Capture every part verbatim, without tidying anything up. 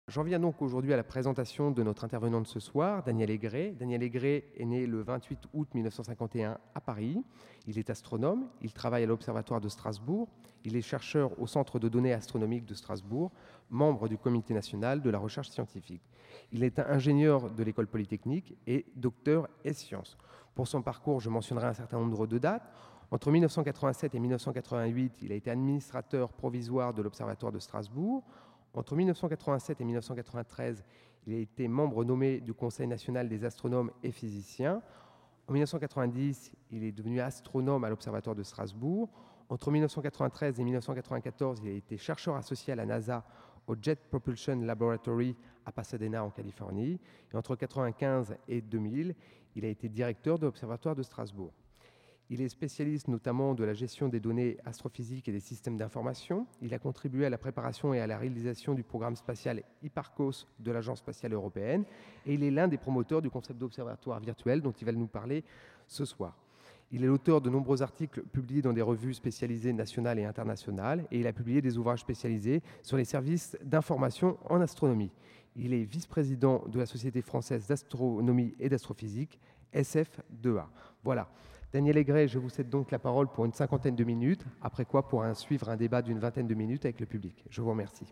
J'en viens donc aujourd'hui à la présentation de notre intervenant de ce soir, Daniel Aigret. Daniel Aigret est né le vingt-huit août mille neuf cent cinquante et un à Paris. Il est astronome, il travaille à l'Observatoire de Strasbourg, il est chercheur au Centre de données astronomiques de Strasbourg, membre du Comité national de la recherche scientifique. Il est ingénieur de l'École polytechnique et docteur ès sciences. Pour son parcours, je mentionnerai un certain nombre de dates. Entre mille neuf cent quatre-vingt-sept et mille neuf cent quatre-vingt-huit, il a été administrateur provisoire de l'Observatoire de Strasbourg. Entre mille neuf cent quatre-vingt-sept et mille neuf cent quatre-vingt-treize, il a été membre nommé du Conseil national des astronomes et physiciens. En mille neuf cent quatre-vingt-dix, il est devenu astronome à l'Observatoire de Strasbourg. Entre mille neuf cent quatre-vingt-treize et mille neuf cent quatre-vingt-quatorze, il a été chercheur associé à la NASA au Jet Propulsion Laboratory à Pasadena, en Californie. Et entre mille neuf cent quatre-vingt-quinze et deux mille, il a été directeur de l'Observatoire de Strasbourg. Il est spécialiste notamment de la gestion des données astrophysiques et des systèmes d'information. Il a contribué à la préparation et à la réalisation du programme spatial Hipparcos de l'Agence spatiale européenne. Et il est l'un des promoteurs du concept d'observatoire virtuel dont il va nous parler ce soir. Il est l'auteur de nombreux articles publiés dans des revues spécialisées nationales et internationales. Et il a publié des ouvrages spécialisés sur les services d'information en astronomie. Il est vice-président de la Société française d'astronomie et d'astrophysique, S F deux A. Voilà. Daniel Aigret, je vous cède donc la parole pour une cinquantaine de minutes, après quoi pourra suivre un débat d'une vingtaine de minutes avec le public. Je vous remercie.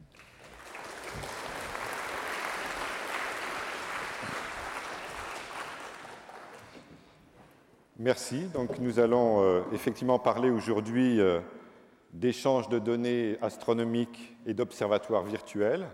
Merci. Donc, nous allons euh, effectivement parler aujourd'hui euh, d'échanges de données astronomiques et d'observatoires virtuels.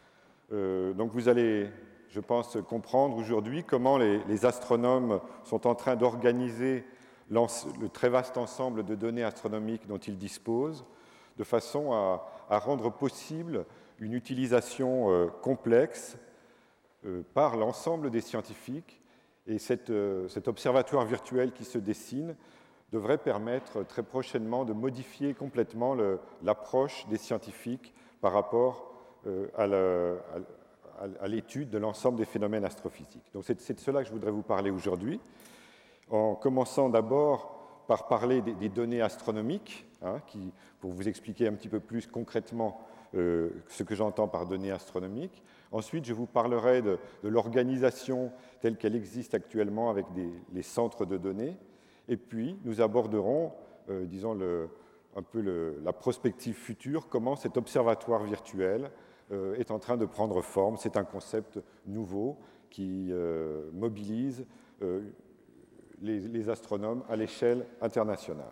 Euh, donc, vous allez, je pense, comprendre aujourd'hui comment les, les astronomes sont en train d'organiser le très vaste ensemble de données astronomiques dont ils disposent, de façon à, à rendre possible une utilisation euh, complexe euh, par l'ensemble des scientifiques. Et cette, euh, cet observatoire virtuel qui se dessine devrait permettre très prochainement de modifier complètement l'approche des scientifiques par rapport euh, à la, à, à l'étude de l'ensemble des phénomènes astrophysiques. Donc c'est de cela que je voudrais vous parler aujourd'hui, en commençant d'abord par parler des, des données astronomiques, hein, qui, pour vous expliquer un petit peu plus concrètement euh, ce que j'entends par données astronomiques. Ensuite, je vous parlerai de, de l'organisation telle qu'elle existe actuellement avec des, les centres de données. Et puis, nous aborderons, euh, disons, le, un peu le, la prospective future, comment cet observatoire virtuel euh, est en train de prendre forme. C'est un concept nouveau qui euh, mobilise euh, les, les astronomes à l'échelle internationale.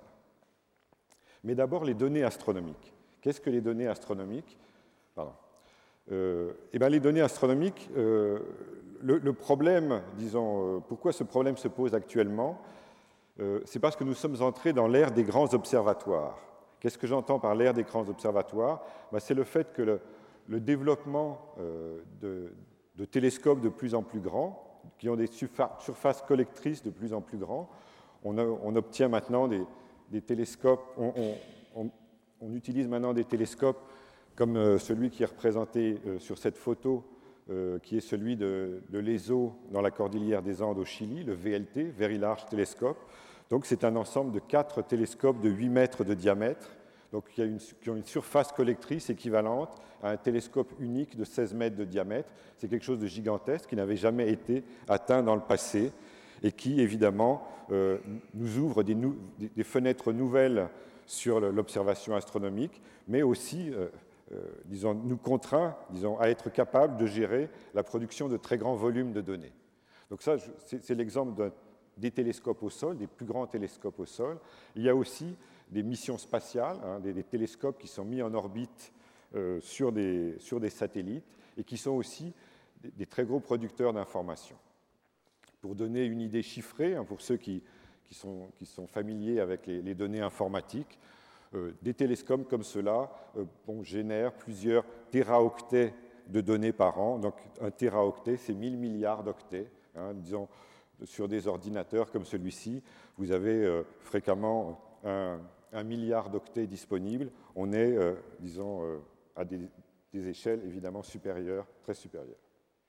Mais d'abord, les données astronomiques. Qu'est-ce que les données astronomiques? Pardon. Euh, eh bien, les données astronomiques, euh, le, le problème, disons, euh, pourquoi ce problème se pose actuellement? Euh, c'est parce que nous sommes entrés dans l'ère des grands observatoires. Qu'est-ce que j'entends par l'ère des grands observatoires? Ben, c'est le fait que le, le développement euh, de, de télescopes de plus en plus grands, qui ont des surfaces collectrices de plus en plus grands, on, a, on obtient maintenant des, des télescopes, on, on, on, on utilise maintenant des télescopes comme euh, celui qui est représenté euh, sur cette photo, euh, qui est celui de, de l'E S O dans la cordillère des Andes au Chili, le V L T, Very Large Telescope. Donc c'est un ensemble de quatre télescopes de huit mètres de diamètre, donc qui, a une, qui ont une surface collectrice équivalente à un télescope unique de seize mètres de diamètre. C'est quelque chose de gigantesque qui n'avait jamais été atteint dans le passé et qui, évidemment, euh, nous ouvre des, nou des, des fenêtres nouvelles sur l'observation astronomique, mais aussi euh, euh, disons, nous contraint disons, à être capable de gérer la production de très grands volumes de données. Donc ça, c'est l'exemple des télescopes au sol, des plus grands télescopes au sol. Il y a aussi des missions spatiales, hein, des, des télescopes qui sont mis en orbite euh, sur, des, sur des satellites et qui sont aussi des, des très gros producteurs d'informations. Pour donner une idée chiffrée, hein, pour ceux qui, qui, sont, qui sont familiers avec les, les données informatiques, euh, des télescopes comme ceux-là euh, bon, génèrent plusieurs téraoctets de données par an. Donc un téraoctet, c'est mille milliards d'octets. Hein, disons, sur des ordinateurs comme celui-ci, vous avez euh, fréquemment un, un milliard d'octets disponibles. On est, euh, disons, euh, à des, des échelles évidemment supérieures, très supérieures.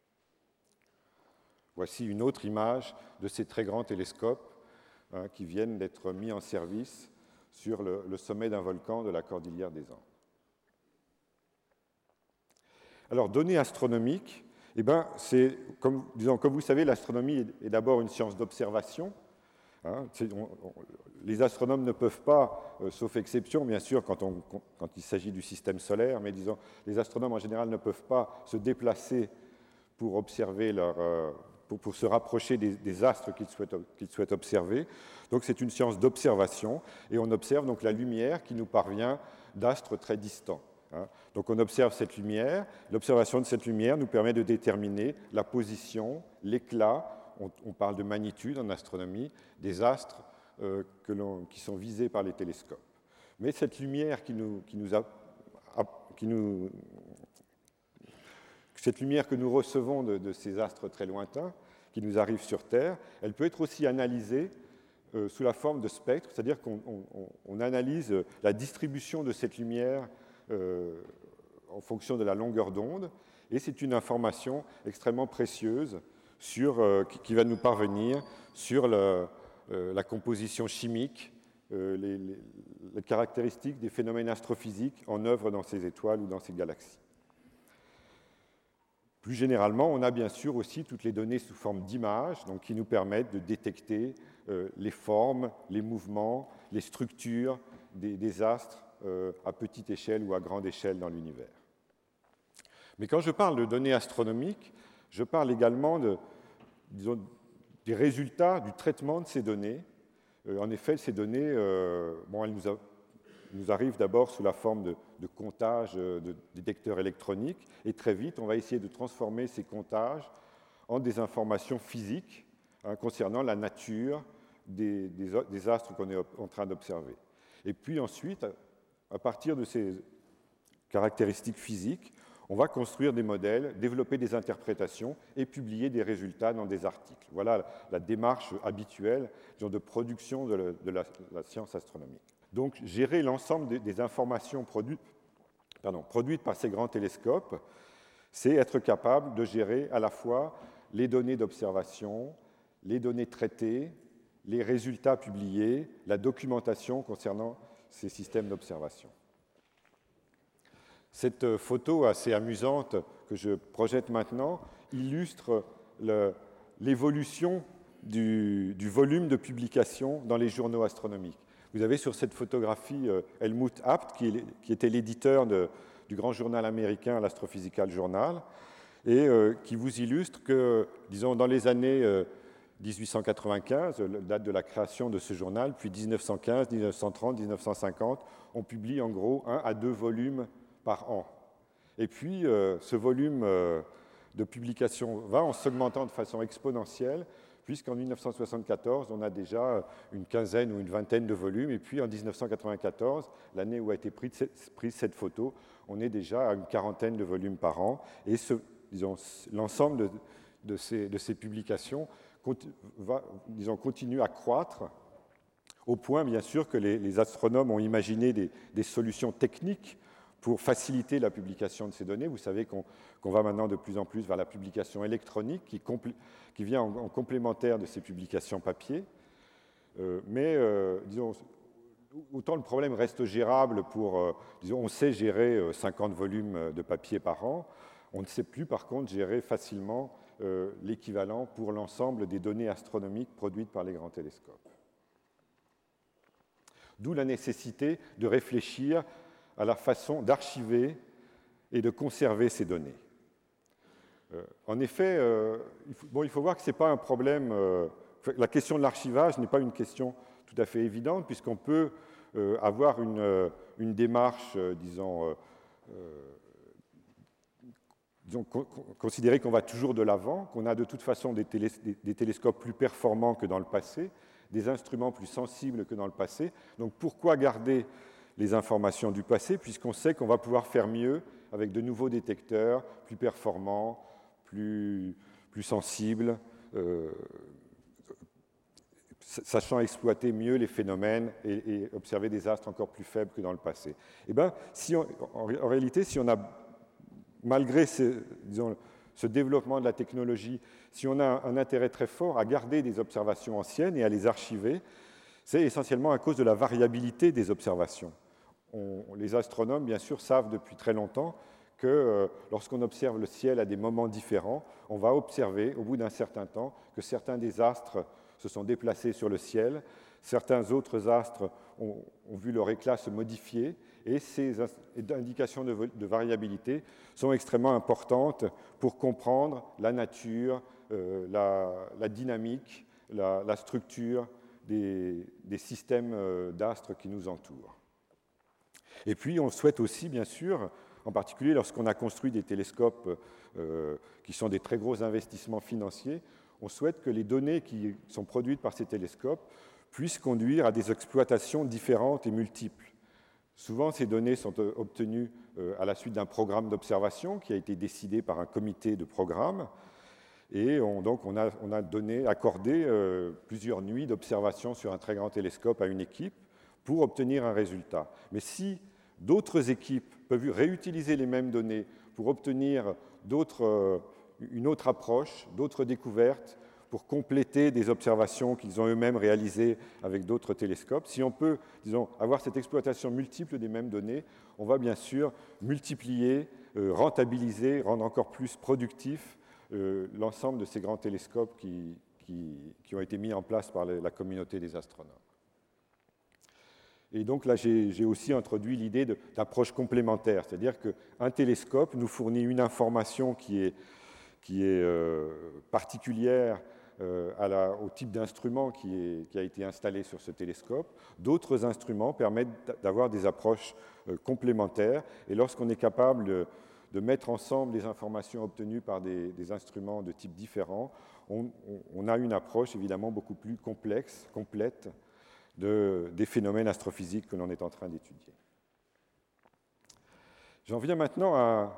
Voici une autre image de ces très grands télescopes hein, qui viennent d'être mis en service sur le, le sommet d'un volcan de la cordillère des Andes. Alors, données astronomiques, eh ben, c'est, comme, disons, comme vous savez, l'astronomie est, est d'abord une science d'observation. Hein, on, on, les astronomes ne peuvent pas, euh, sauf exception, bien sûr, quand, on, quand il s'agit du système solaire, mais disons, les astronomes en général ne peuvent pas se déplacer pour observer leur, euh, pour, pour se rapprocher des, des astres qu'ils souhaitent, qu'ils souhaitent observer. Donc c'est une science d'observation, et on observe donc la lumière qui nous parvient d'astres très distants. Hein. Donc on observe cette lumière. L'observation de cette lumière nous permet de déterminer la position, l'éclat. On, on parle de magnitude en astronomie des astres euh, que l'on, qui sont visés par les télescopes. Mais cette lumière qui nous, qui nous, a, qui nous cette lumière que nous recevons de, de ces astres très lointains, qui nous arrivent sur Terre, elle peut être aussi analysée euh, sous la forme de spectres, c'est-à-dire qu'on on, on analyse la distribution de cette lumière euh, en fonction de la longueur d'onde, et c'est une information extrêmement précieuse sur, euh, qui, qui va nous parvenir sur le, euh, la composition chimique, euh, les, les, les caractéristiques des phénomènes astrophysiques en œuvre dans ces étoiles ou dans ces galaxies. Plus généralement, on a bien sûr aussi toutes les données sous forme d'images, donc qui nous permettent de détecter euh, les formes, les mouvements, les structures des, des astres euh, à petite échelle ou à grande échelle dans l'univers. Mais quand je parle de données astronomiques, je parle également de, disons, des résultats du traitement de ces données. Euh, en effet, ces données, euh, bon, elles nous, a, nous arrivent d'abord sous la forme de, de comptages de détecteurs électroniques, et très vite, on va essayer de transformer ces comptages en des informations physiques hein, concernant la nature des, des, des astres qu'on est en train d'observer. Et puis ensuite, à partir de ces caractéristiques physiques, on va construire des modèles, développer des interprétations et publier des résultats dans des articles. Voilà la démarche habituelle de production de la, de la, la science astronomique. Donc, gérer l'ensemble des, des informations produites, pardon, produites par ces grands télescopes, c'est être capable de gérer à la fois les données d'observation, les données traitées, les résultats publiés, la documentation concernant ces systèmes d'observation. Cette photo assez amusante que je projette maintenant illustre le, l'évolution du, du volume de publications dans les journaux astronomiques. Vous avez sur cette photographie euh, Helmut Abt, qui, est, qui était l'éditeur de, du grand journal américain l'Astrophysical Journal, et euh, qui vous illustre que, disons, dans les années euh, dix-huit cent quatre-vingt-quinze, la date de la création de ce journal, puis dix-neuf cent quinze, dix-neuf cent trente, dix-neuf cent cinquante, on publie en gros un à deux volumes par an. Et puis, euh, ce volume euh, de publication va en s'augmentant de façon exponentielle, puisqu'en dix-neuf cent soixante-quatorze, on a déjà une quinzaine ou une vingtaine de volumes, et puis en dix-neuf cent quatre-vingt-quatorze, l'année où a été prise cette, prise cette photo, on est déjà à une quarantaine de volumes par an, et ce, disons, l'ensemble de, de, ces, de ces publications va, disons, continue à croître, au point, bien sûr, que les, les astronomes ont imaginé des, des solutions techniques pour faciliter la publication de ces données. Vous savez qu'on qu'on va maintenant de plus en plus vers la publication électronique qui, qui vient en, en complémentaire de ces publications papier. Euh, mais, euh, disons, autant le problème reste gérable pour, euh, disons, on sait gérer euh, cinquante volumes de papier par an, on ne sait plus par contre gérer facilement euh, l'équivalent pour l'ensemble des données astronomiques produites par les grands télescopes. D'où la nécessité de réfléchir à la façon d'archiver et de conserver ces données. Euh, en effet, euh, il, faut, bon, il faut voir que ce n'est pas un problème... Euh, la question de l'archivage n'est pas une question tout à fait évidente, puisqu'on peut euh, avoir une, euh, une démarche, euh, disons, euh, disons con, considérer qu'on va toujours de l'avant, qu'on a de toute façon des, télé, des, des télescopes plus performants que dans le passé, des instruments plus sensibles que dans le passé. Donc pourquoi garder les informations du passé, puisqu'on sait qu'on va pouvoir faire mieux avec de nouveaux détecteurs plus performants, plus, plus sensibles, euh, sachant exploiter mieux les phénomènes et, et observer des astres encore plus faibles que dans le passé. Eh bien, si on, en, en réalité, si on a, malgré ce, disons, ce développement de la technologie, si on a un, un intérêt très fort à garder des observations anciennes et à les archiver, c'est essentiellement à cause de la variabilité des observations. On, les astronomes, bien sûr, savent depuis très longtemps que euh, lorsqu'on observe le ciel à des moments différents, on va observer, au bout d'un certain temps, que certains des astres se sont déplacés sur le ciel, certains autres astres ont, ont vu leur éclat se modifier, et ces indications de, de variabilité sont extrêmement importantes pour comprendre la nature, euh, la, la dynamique, la, la structure des, des systèmes d'astres qui nous entourent. Et puis, on souhaite aussi, bien sûr, en particulier lorsqu'on a construit des télescopes euh, qui sont des très gros investissements financiers, on souhaite que les données qui sont produites par ces télescopes puissent conduire à des exploitations différentes et multiples. Souvent, ces données sont obtenues euh, à la suite d'un programme d'observation qui a été décidé par un comité de programme. Et on, donc, on a, on a donné, accordé euh, plusieurs nuits d'observation sur un très grand télescope à une équipe pour obtenir un résultat. Mais si d'autres équipes peuvent réutiliser les mêmes données pour obtenir d'autres, une autre approche, d'autres découvertes, pour compléter des observations qu'ils ont eux-mêmes réalisées avec d'autres télescopes. Si on peut, disons, avoir cette exploitation multiple des mêmes données, on va bien sûr multiplier, euh, rentabiliser, rendre encore plus productif euh, l'ensemble de ces grands télescopes qui, qui, qui ont été mis en place par la communauté des astronomes. Et donc là, j'ai aussi introduit l'idée d'approche complémentaire, c'est-à-dire qu'un télescope nous fournit une information qui est, qui est euh, particulière euh, à la, au type d'instrument qui, qui a été installé sur ce télescope. D'autres instruments permettent d'avoir des approches euh, complémentaires, et lorsqu'on est capable de, de mettre ensemble les informations obtenues par des, des instruments de types différents, on, on, on a une approche évidemment beaucoup plus complexe, complète, De, des phénomènes astrophysiques que l'on est en train d'étudier. J'en viens maintenant à,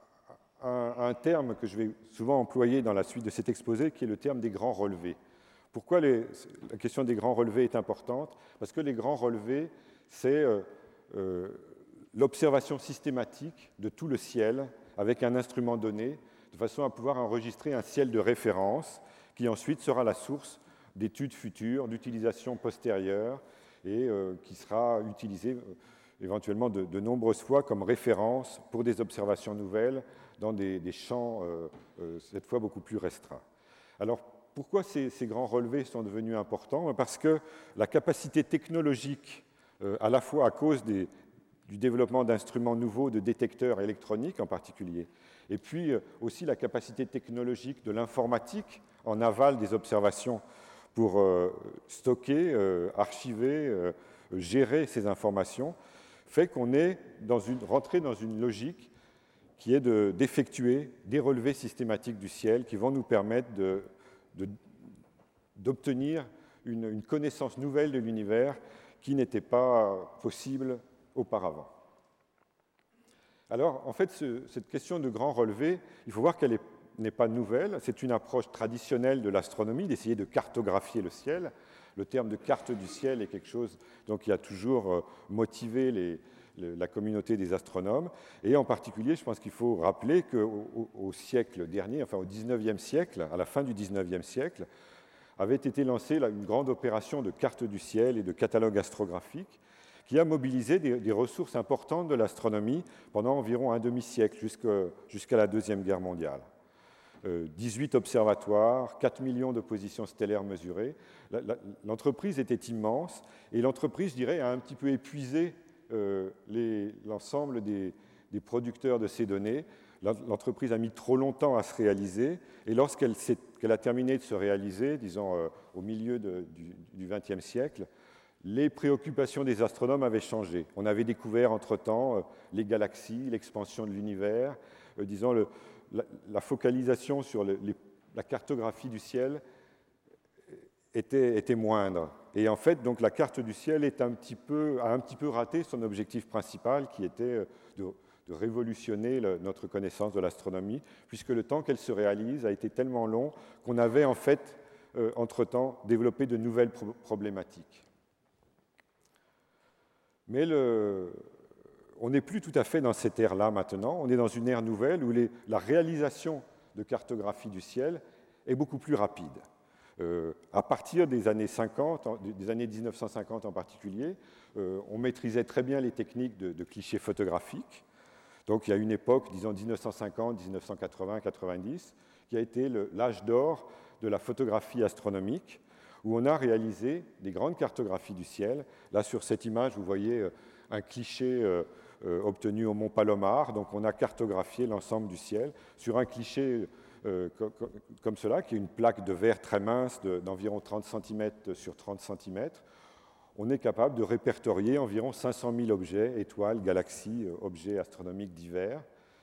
à, à un terme que je vais souvent employer dans la suite de cet exposé, qui est le terme des grands relevés. Pourquoi les, la question des grands relevés est importante? Parce que les grands relevés, c'est euh, euh, l'observation systématique de tout le ciel avec un instrument donné, de façon à pouvoir enregistrer un ciel de référence qui ensuite sera la source d'études futures, d'utilisation postérieure, et euh, qui sera utilisé euh, éventuellement de, de nombreuses fois comme référence pour des observations nouvelles dans des, des champs, euh, euh, cette fois beaucoup plus restreints. Alors, pourquoi ces, ces grands relevés sont devenus importants? Parce que la capacité technologique, euh, à la fois à cause des, du développement d'instruments nouveaux, de détecteurs électroniques en particulier, et puis euh, aussi la capacité technologique de l'informatique en aval des observations pour euh, stocker, euh, archiver, euh, gérer ces informations, fait qu'on est dans une, rentré dans une logique qui est de, d'effectuer des relevés systématiques du ciel qui vont nous permettre de, de, d'obtenir une, une connaissance nouvelle de l'univers qui n'était pas possible auparavant. Alors, en fait, ce, cette question de grand relevé, il faut voir qu'elle est n'est pas nouvelle, c'est une approche traditionnelle de l'astronomie, d'essayer de cartographier le ciel. Le terme de carte du ciel est quelque chose donc, qui a toujours motivé les, les, la communauté des astronomes. Et en particulier, je pense qu'il faut rappeler qu'au au, au siècle dernier, enfin au dix-neuvième siècle, à la fin du dix-neuvième siècle, avait été lancée là, une grande opération de carte du ciel et de catalogue astrographique qui a mobilisé des, des ressources importantes de l'astronomie pendant environ un demi-siècle, jusqu'à, jusqu'à la Deuxième Guerre mondiale. dix-huit observatoires, quatre millions de positions stellaires mesurées. L'entreprise était immense et l'entreprise, je dirais, a un petit peu épuisé euh, les, l'ensemble des, des producteurs de ces données. L'entreprise a mis trop longtemps à se réaliser et lorsqu'elle qu'elle a terminé de se réaliser, disons euh, au milieu de, du vingtième siècle, les préoccupations des astronomes avaient changé. On avait découvert entre-temps euh, les galaxies, l'expansion de l'univers, euh, disons le La, la focalisation sur le, les, la cartographie du ciel était, était moindre. Et en fait, donc, la carte du ciel est un petit peu, a un petit peu raté son objectif principal, qui était de, de révolutionner le, notre connaissance de l'astronomie, puisque le temps qu'elle se réalise a été tellement long qu'on avait en fait, euh, entre-temps, développé de nouvelles pro- problématiques. Mais le... On n'est plus tout à fait dans cette ère-là maintenant, on est dans une ère nouvelle où les, la réalisation de cartographie du ciel est beaucoup plus rapide. Euh, à partir des années cinquante, des années mille neuf cent cinquante en particulier, euh, on maîtrisait très bien les techniques de, de clichés photographiques. Donc il y a une époque, disons mille neuf cent cinquante, mille neuf cent quatre-vingts, quatre-vingt-dix, qui a été l'âge d'or de la photographie astronomique, où on a réalisé des grandes cartographies du ciel. Là, sur cette image, vous voyez un cliché euh, euh, obtenu au mont Palomar. Donc on a cartographié l'ensemble du ciel sur un cliché euh, co co comme cela, qui est une plaque de verre très mince d'environ trente centimètres sur trente centimètres. On est capable de répertorier environ cinq cent mille objets, étoiles, galaxies, objets astronomiques divers.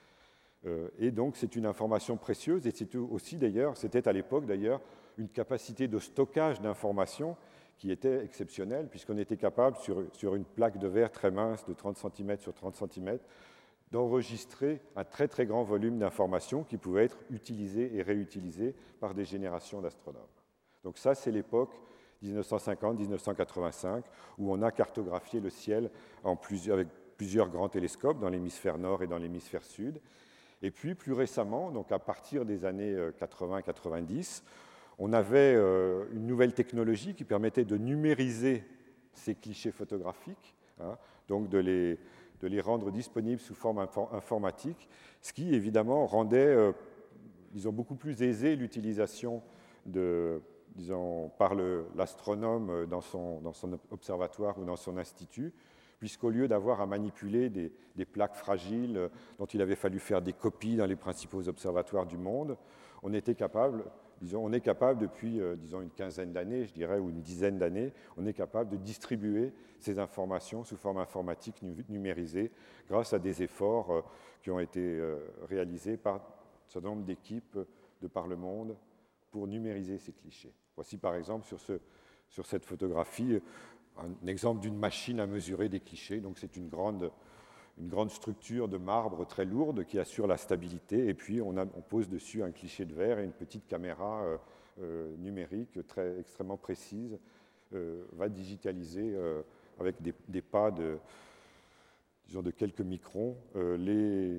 Euh, et donc, c'est une information précieuse, et c'est aussi d'ailleurs, c'était à l'époque d'ailleurs, une capacité de stockage d'informations qui était exceptionnelle, puisqu'on était capable, sur, sur une plaque de verre très mince de trente centimètres sur trente centimètres, d'enregistrer un très très grand volume d'informations qui pouvaient être utilisées et réutilisées par des générations d'astronomes. Donc ça, c'est l'époque mille neuf cent cinquante à mille neuf cent quatre-vingt-cinq, où on a cartographié le ciel en plusieurs, avec plusieurs grands télescopes dans l'hémisphère nord et dans l'hémisphère sud. Et puis, plus récemment, donc à partir des années quatre-vingts quatre-vingt-dix, on avait une nouvelle technologie qui permettait de numériser ces clichés photographiques, hein, donc de les, de les rendre disponibles sous forme informatique, ce qui, évidemment, rendait, euh, disons, beaucoup plus aisée l'utilisation de... disons, par l'astronome dans son, dans son observatoire ou dans son institut, puisqu'au lieu d'avoir à manipuler des, des plaques fragiles dont il avait fallu faire des copies dans les principaux observatoires du monde, on était capable, disons, on est capable depuis, euh, disons, une quinzaine d'années, je dirais, ou une dizaine d'années, on est capable de distribuer ces informations sous forme informatique numérisée grâce à des efforts euh, qui ont été euh, réalisés par un certain nombre d'équipes de par le monde pour numériser ces clichés. Voici par exemple sur, ce, sur cette photographie un exemple d'une machine à mesurer des clichés. Donc c'est une grande, une grande structure de marbre très lourde qui assure la stabilité, et puis on, a, on pose dessus un cliché de verre et une petite caméra euh, euh, numérique très, extrêmement précise euh, va digitaliser euh, avec des, des pas de, disons, de quelques microns euh, les,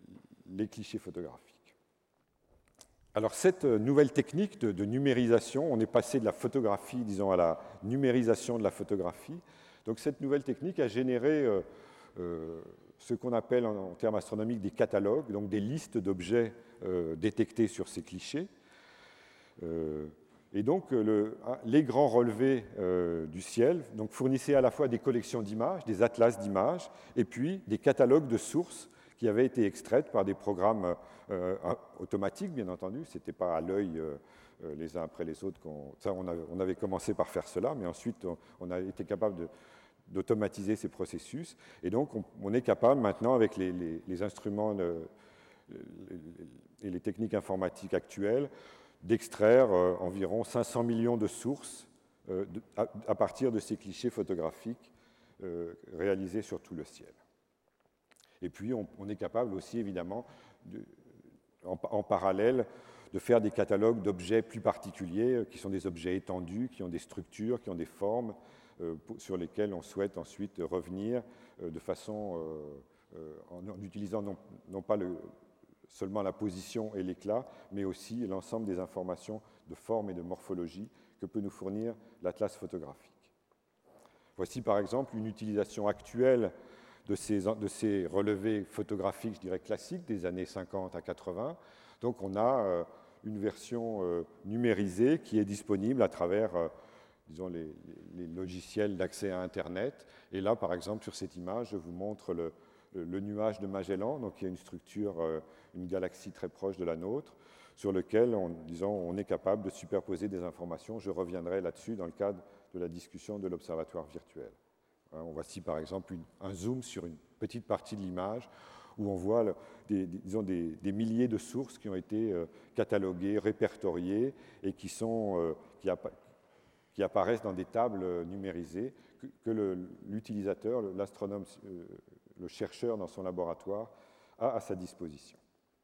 les clichés photographiques. Alors, cette nouvelle technique de, de numérisation, on est passé de la photographie, disons, à la numérisation de la photographie. Donc, cette nouvelle technique a généré euh, euh, ce qu'on appelle en, en termes astronomiques des catalogues, donc des listes d'objets euh, détectés sur ces clichés. Euh, et donc, le, les grands relevés euh, du ciel donc, fournissaient à la fois des collections d'images, des atlas d'images, et puis des catalogues de sources qui avaient été extraites par des programmes euh, automatiques, bien entendu. Ce n'était pas à l'œil euh, les uns après les autres. Ça, on, a, on avait commencé par faire cela, mais ensuite, on, on a été capable d'automatiser ces processus. Et donc, on, on est capable maintenant, avec les, les, les instruments le, les, et les techniques informatiques actuelles, d'extraire euh, environ cinq cents millions de sources euh, de, à, à partir de ces clichés photographiques euh, réalisés sur tout le ciel. Et puis, on, on est capable aussi, évidemment, de, en, en parallèle, de faire des catalogues d'objets plus particuliers, qui sont des objets étendus, qui ont des structures, qui ont des formes, euh, pour, sur lesquelles on souhaite ensuite revenir euh, de façon, euh, euh, en, en utilisant non, non pas le, seulement la position et l'éclat, mais aussi l'ensemble des informations de forme et de morphologie que peut nous fournir l'atlas photographique. Voici par exemple une utilisation actuelle de ces, de ces relevés photographiques, je dirais classiques, des années cinquante à quatre-vingts. Donc on a euh, une version euh, numérisée qui est disponible à travers euh, disons, les, les logiciels d'accès à Internet. Et là, par exemple, sur cette image, je vous montre le, le nuage de Magellan, donc il y a une structure, euh, une galaxie très proche de la nôtre, sur lequel on, disons, on est capable de superposer des informations. Je reviendrai là-dessus dans le cadre de la discussion de l'observatoire virtuel. On voici par exemple une, un zoom sur une petite partie de l'image où on voit le, des, des, disons des, des milliers de sources qui ont été euh, cataloguées, répertoriées et qui, sont, euh, qui, appa qui apparaissent dans des tables numérisées que, que l'utilisateur, l'astronome, euh, le chercheur dans son laboratoire a à sa disposition.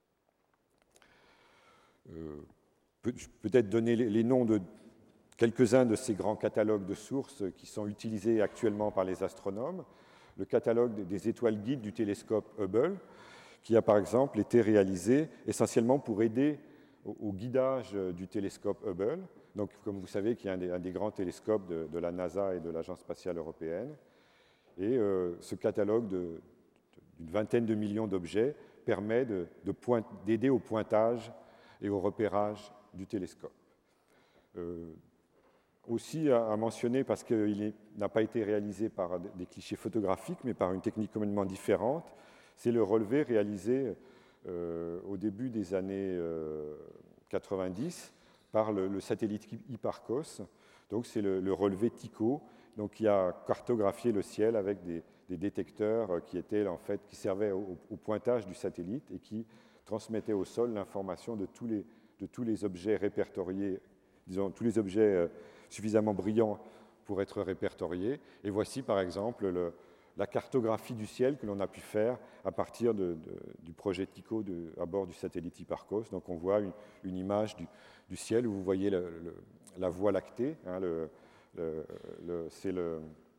Euh, Peut-être donner les, les noms de quelques-uns de ces grands catalogues de sources qui sont utilisés actuellement par les astronomes. Le catalogue des étoiles guides du télescope Hubble, qui a par exemple été réalisé essentiellement pour aider au, au guidage du télescope Hubble. Donc, comme vous savez, qui est un des, un des grands télescopes de, de la NASA et de l'Agence spatiale européenne. Et euh, ce catalogue de, d'une vingtaine de millions d'objets permet de, de point, d'aider au pointage et au repérage du télescope. Euh, aussi à, à mentionner, parce qu'il n'a pas été réalisé par des clichés photographiques, mais par une technique complètement différente, c'est le relevé réalisé euh, au début des années euh, quatre-vingt-dix par le, le satellite Hipparcos. Donc c'est le, le relevé Tycho, donc qui a cartographié le ciel avec des, des détecteurs qui étaient en fait qui servaient au, au pointage du satellite et qui transmettaient au sol l'information de tous les de tous les objets répertoriés, disons tous les objets euh, suffisamment brillants pour être répertoriés. Et voici par exemple le, la cartographie du ciel que l'on a pu faire à partir de, de, du projet Tycho de, à bord du satellite Hipparcos. Donc on voit une, une image du, du ciel où vous voyez le, le, la Voie lactée. Hein, le, le, le, c'est le,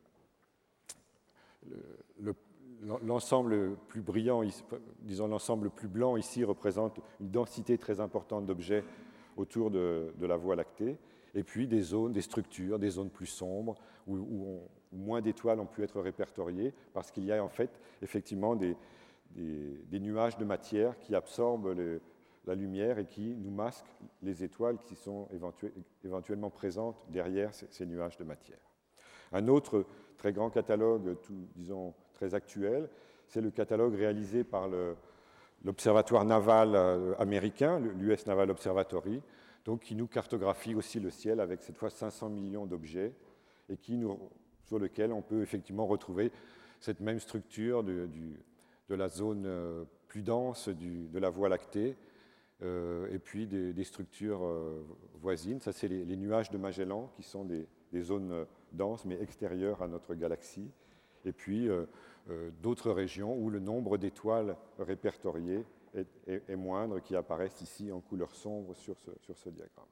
le, l'ensemble plus brillant, disons l'ensemble plus blanc ici représente une densité très importante d'objets autour de, de la Voie lactée. Et puis des zones, des structures, des zones plus sombres où, où, on, où moins d'étoiles ont pu être répertoriées parce qu'il y a en fait effectivement des, des, des nuages de matière qui absorbent les, la lumière et qui nous masquent les étoiles qui sont éventuel, éventuellement présentes derrière ces, ces nuages de matière. Un autre très grand catalogue, tout, disons très actuel, c'est le catalogue réalisé par le, l'Observatoire naval américain, l'U S Naval Observatory, donc qui nous cartographie aussi le ciel avec cette fois cinq cents millions d'objets et qui nous, sur lequel on peut effectivement retrouver cette même structure de, du, de la zone plus dense du, de la Voie lactée euh, et puis des, des structures euh, voisines. Ça, c'est les, les nuages de Magellan qui sont des, des zones denses mais extérieures à notre galaxie. Et puis euh, euh, d'autres régions où le nombre d'étoiles répertoriées est, est, est moindre, qui apparaissent ici en couleur sombre sur ce, sur ce diagramme.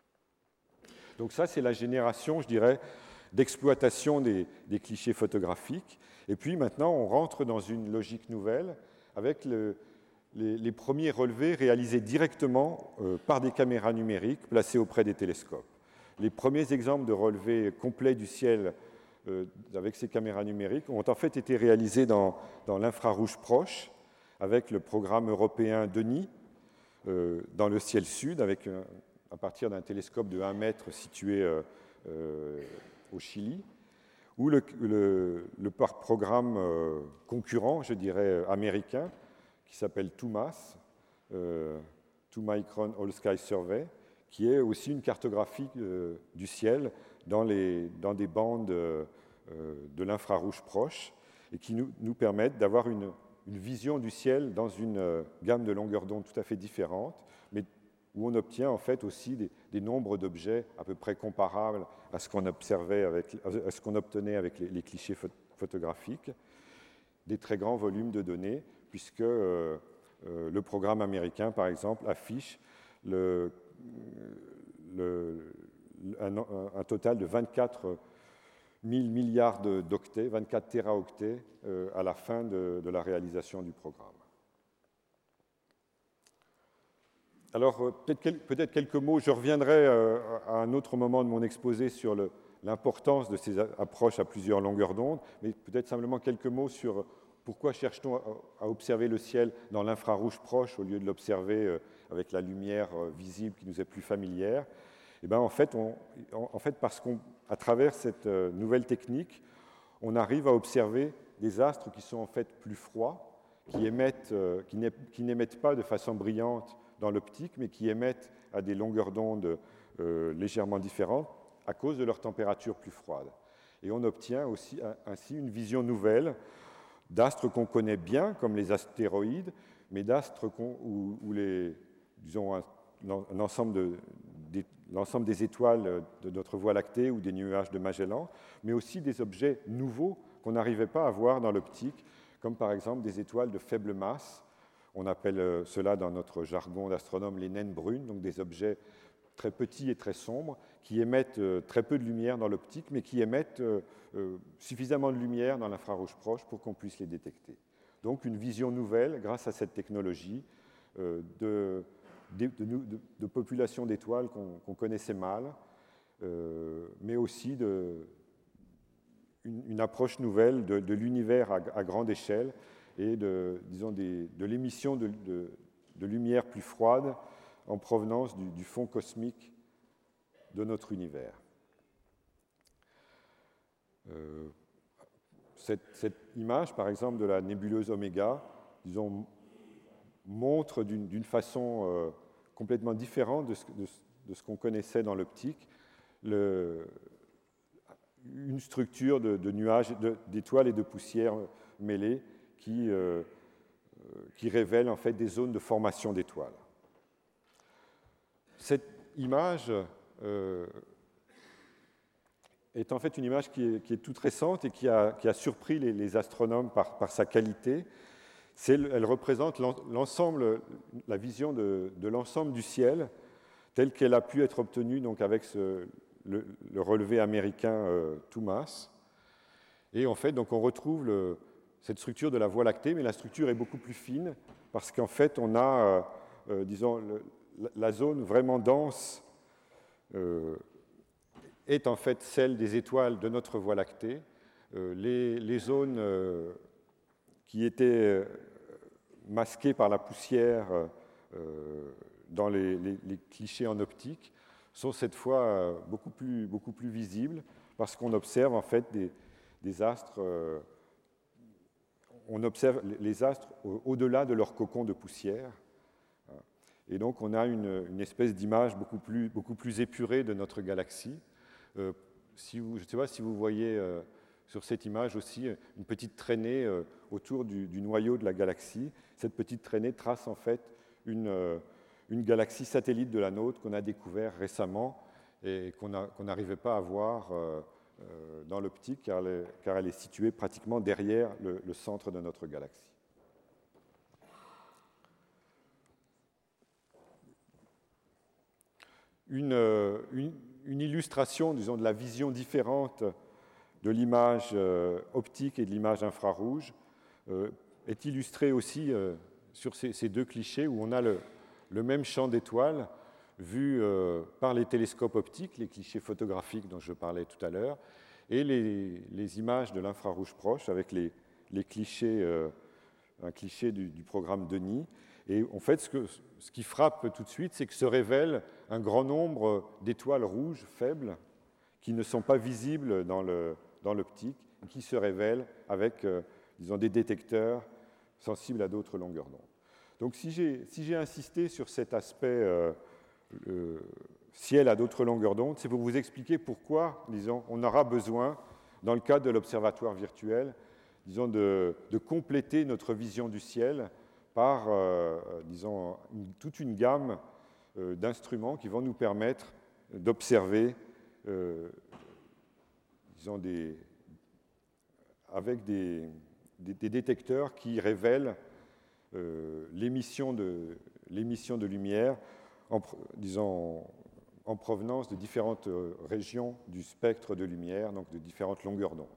Donc ça, c'est la génération, je dirais, d'exploitation des, des clichés photographiques. Et puis maintenant, on rentre dans une logique nouvelle avec le, les, les premiers relevés réalisés directement euh, par des caméras numériques placées auprès des télescopes. Les premiers exemples de relevés complets du ciel euh, avec ces caméras numériques ont en fait été réalisés dans, dans l'infrarouge proche avec le programme européen Denis euh, dans le ciel sud, avec un, à partir d'un télescope de un mètre situé euh, euh, au Chili, ou le, le, le programme euh, concurrent, je dirais, américain, qui s'appelle TWMAS, euh, Two Micron All Sky Survey, qui est aussi une cartographie euh, du ciel dans, les, dans des bandes euh, de l'infrarouge proche et qui nous, nous permettent d'avoir une, une vision du ciel dans une euh, gamme de longueurs d'onde tout à fait différente, mais où on obtient en fait aussi des, des nombres d'objets à peu près comparables à ce qu'on observait avec, à ce qu'on obtenait avec les, les clichés pho photographiques, des très grands volumes de données, puisque euh, euh, le programme américain, par exemple, affiche le, le, un, un total de vingt-quatre mille milliards d'octets, vingt-quatre téraoctets euh, à la fin de, de la réalisation du programme. Alors, peut-être quel, peut-être quelques mots, je reviendrai euh, à un autre moment de mon exposé sur le, l'importance de ces approches à plusieurs longueurs d'onde, mais peut-être simplement quelques mots sur pourquoi cherche-t-on à observer le ciel dans l'infrarouge proche au lieu de l'observer avec la lumière visible qui nous est plus familière. Et bien, en fait, on, en fait, parce qu'à travers cette nouvelle technique, on arrive à observer des astres qui sont en fait plus froids, qui émettent, qui n'émettent pas de façon brillante dans l'optique, mais qui émettent à des longueurs d'onde euh, légèrement différentes à cause de leur température plus froide. Et on obtient aussi ainsi une vision nouvelle d'astres qu'on connaît bien, comme les astéroïdes, mais d'astres où, où les, disons, un, un ensemble de, des, l'ensemble des étoiles de notre Voie lactée ou des nuages de Magellan, mais aussi des objets nouveaux qu'on n'arrivait pas à voir dans l'optique, comme par exemple des étoiles de faible masse. On appelle cela dans notre jargon d'astronome les naines brunes, donc des objets très petits et très sombres, qui émettent très peu de lumière dans l'optique, mais qui émettent suffisamment de lumière dans l'infrarouge proche pour qu'on puisse les détecter. Donc une vision nouvelle, grâce à cette technologie, de, de, de, de, de population d'étoiles qu'on qu'on connaissait mal, euh, mais aussi de, une, une approche nouvelle de, de l'univers à, à grande échelle, et de, disons, des, de l'émission de, de, de lumière plus froide en provenance du, du fond cosmique de notre univers. Euh, cette, cette image, par exemple, de la nébuleuse Oméga, disons, montre d'une façon euh, complètement différente de ce, de, de ce qu'on connaissait dans l'optique le, une structure de, de nuages, d'étoiles et de poussières mêlées qui, euh, qui révèle en fait des zones de formation d'étoiles. Cette image euh, est en fait une image qui est, qui est toute récente et qui a, qui a surpris les, les astronomes par, par sa qualité. Elle représente l'ensemble, la vision de, de l'ensemble du ciel telle qu'elle a pu être obtenue donc avec ce, le, le relevé américain euh, TOMAS. Et en fait, donc on retrouve le, cette structure de la Voie lactée, mais la structure est beaucoup plus fine parce qu'en fait, on a, euh, euh, disons, le, la zone vraiment dense euh, est en fait celle des étoiles de notre Voie lactée. Euh, les, les zones euh, qui étaient masquées par la poussière euh, dans les, les, les clichés en optique sont cette fois beaucoup plus, beaucoup plus visibles parce qu'on observe en fait des, des astres, euh, on observe les astres au-delà de leur cocon de poussière. Et donc on a une, une espèce d'image beaucoup plus, beaucoup plus épurée de notre galaxie. Euh, si vous, je ne sais pas si vous voyez euh, sur cette image aussi une petite traînée euh, autour du, du noyau de la galaxie. Cette petite traînée trace en fait une, euh, une galaxie satellite de la nôtre qu'on a découvert récemment et qu'on n'arrivait pas à voir euh, euh, dans l'optique car, car elle est située pratiquement derrière le, le centre de notre galaxie. Une, une, une illustration, disons, de la vision différente de l'image euh, optique et de l'image infrarouge euh, est illustrée aussi euh, sur ces, ces deux clichés où on a le, le même champ d'étoiles vu euh, par les télescopes optiques, les clichés photographiques dont je parlais tout à l'heure, et les, les images de l'infrarouge proche avec les, les clichés, euh, un cliché du, du programme Denis. Et en fait, ce, que, ce qui frappe tout de suite, c'est que se révèle un grand nombre d'étoiles rouges faibles qui ne sont pas visibles dans le, dans l'optique, qui se révèlent avec, euh, disons, des détecteurs sensibles à d'autres longueurs d'onde. Donc, si j'ai si j'ai insisté sur cet aspect euh, euh, ciel à d'autres longueurs d'onde, c'est pour vous expliquer pourquoi, disons, on aura besoin, dans le cadre de l'observatoire virtuel, disons, de, de compléter notre vision du ciel par, euh, disons, une, toute une gamme euh, d'instruments qui vont nous permettre d'observer, euh, disons, des, avec des, des, des détecteurs qui révèlent euh, l'émission de, l'émission de lumière, en, disons, en provenance de différentes régions du spectre de lumière, donc de différentes longueurs d'onde.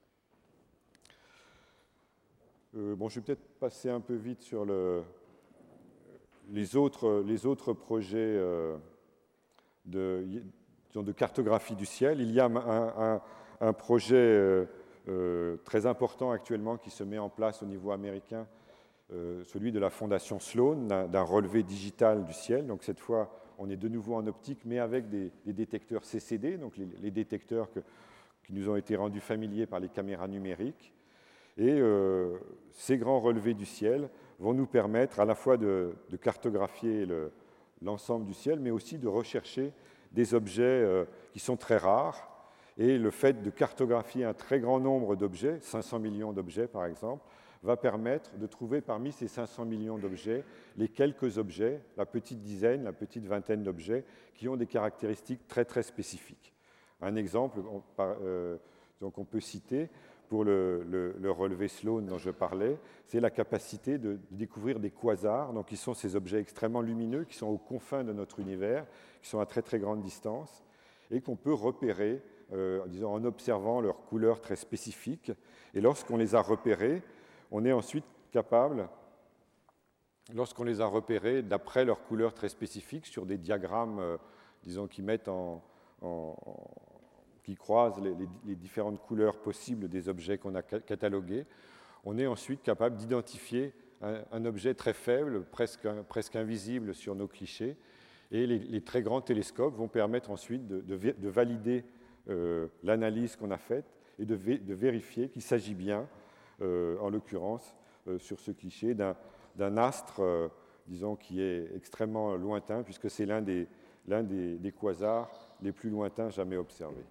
Euh, bon, je vais peut-être passer un peu vite sur le, les, autres, les autres projets euh, de, de cartographie du ciel. Il y a un, un, un projet euh, euh, très important actuellement qui se met en place au niveau américain, euh, celui de la fondation Sloan, d'un relevé digital du ciel. Donc cette fois, on est de nouveau en optique, mais avec des, des détecteurs C C D, donc les, les détecteurs que, qui nous ont été rendus familiers par les caméras numériques. Et euh, ces grands relevés du ciel vont nous permettre à la fois de, de cartographier l'ensemble du ciel, mais aussi de rechercher des objets euh, qui sont très rares. Et le fait de cartographier un très grand nombre d'objets, cinq cents millions d'objets par exemple, va permettre de trouver parmi ces cinq cents millions d'objets les quelques objets, la petite dizaine, la petite vingtaine d'objets, qui ont des caractéristiques très très spécifiques. Un exemple on, euh, donc on peut citer pour le, le, le relevé Sloan dont je parlais, c'est la capacité de, de découvrir des quasars, donc qui sont ces objets extrêmement lumineux, qui sont aux confins de notre univers, qui sont à très très grande distance, et qu'on peut repérer, euh, disons, en observant leurs couleurs très spécifiques. Et lorsqu'on les a repérés, on est ensuite capable, lorsqu'on les a repérés d'après leurs couleurs très spécifiques, sur des diagrammes, euh, disons, qui mettent en, en, qui croisent les, les, les différentes couleurs possibles des objets qu'on a catalogués, on est ensuite capable d'identifier un, un objet très faible, presque, presque invisible sur nos clichés. Et les, les très grands télescopes vont permettre ensuite de, de, de valider euh, l'analyse qu'on a faite et de, vé, de vérifier qu'il s'agit bien, euh, en l'occurrence, euh, sur ce cliché, d'un, d'un astre, euh, disons, qui est extrêmement lointain, puisque c'est l'un des, l'un des, des quasars les plus lointains jamais observés.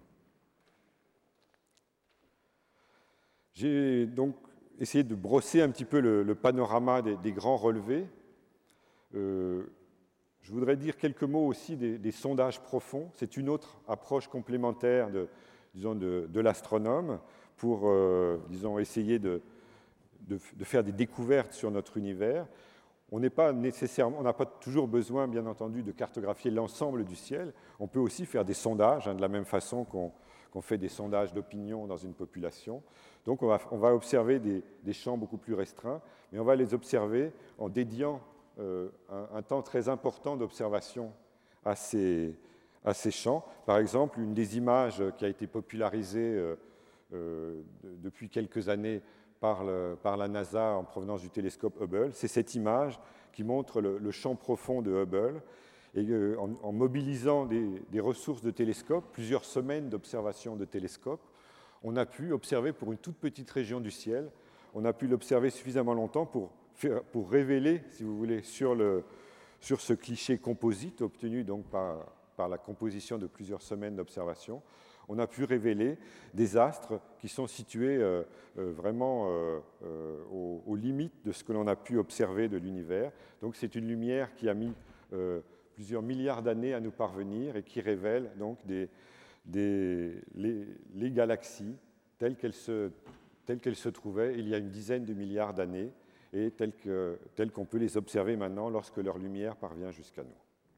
J'ai donc essayé de brosser un petit peu le, le panorama des, des grands relevés. Euh, je voudrais dire quelques mots aussi des, des sondages profonds. C'est une autre approche complémentaire de, disons, de, de l'astronome pour euh, disons, essayer de, de, de faire des découvertes sur notre univers. On n'est pas nécessairement, on n'a pas toujours besoin, bien entendu, de cartographier l'ensemble du ciel. On peut aussi faire des sondages, hein, de la même façon qu'on, qu'on fait des sondages d'opinion dans une population. Donc on va, on va observer des, des champs beaucoup plus restreints, mais on va les observer en dédiant euh, un, un temps très important d'observation à ces, à ces champs. Par exemple, une des images qui a été popularisée euh, euh, de, depuis quelques années par, le, par la NASA en provenance du télescope Hubble, c'est cette image qui montre le, le champ profond de Hubble. Et euh, en, en mobilisant des, des ressources de télescopes, plusieurs semaines d'observation de télescopes, on a pu observer pour une toute petite région du ciel, on a pu l'observer suffisamment longtemps pour, faire, pour révéler, si vous voulez, sur, le, sur ce cliché composite obtenu donc par, par la composition de plusieurs semaines d'observation, on a pu révéler des astres qui sont situés euh, euh, vraiment euh, euh, aux, aux limites de ce que l'on a pu observer de l'univers. Donc c'est une lumière qui a mis euh, plusieurs milliards d'années à nous parvenir et qui révèle donc des, des, les, les galaxies telles qu'elles, se, telles qu'elles se trouvaient il y a une dizaine de milliards d'années et telles, que, telles qu'on peut les observer maintenant lorsque leur lumière parvient jusqu'à nous.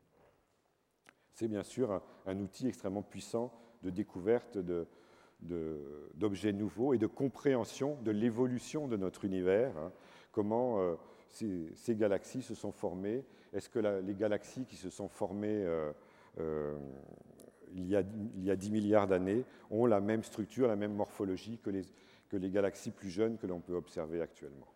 C'est bien sûr un, un outil extrêmement puissant de découverte de, de, d'objets nouveaux et de compréhension de l'évolution de notre univers, hein, comment euh, ces, ces galaxies se sont formées. Est-ce que la, les galaxies qui se sont formées euh, euh, il, y a, il y a dix milliards d'années ont la même structure, la même morphologie que les, que les galaxies plus jeunes que l'on peut observer actuellement?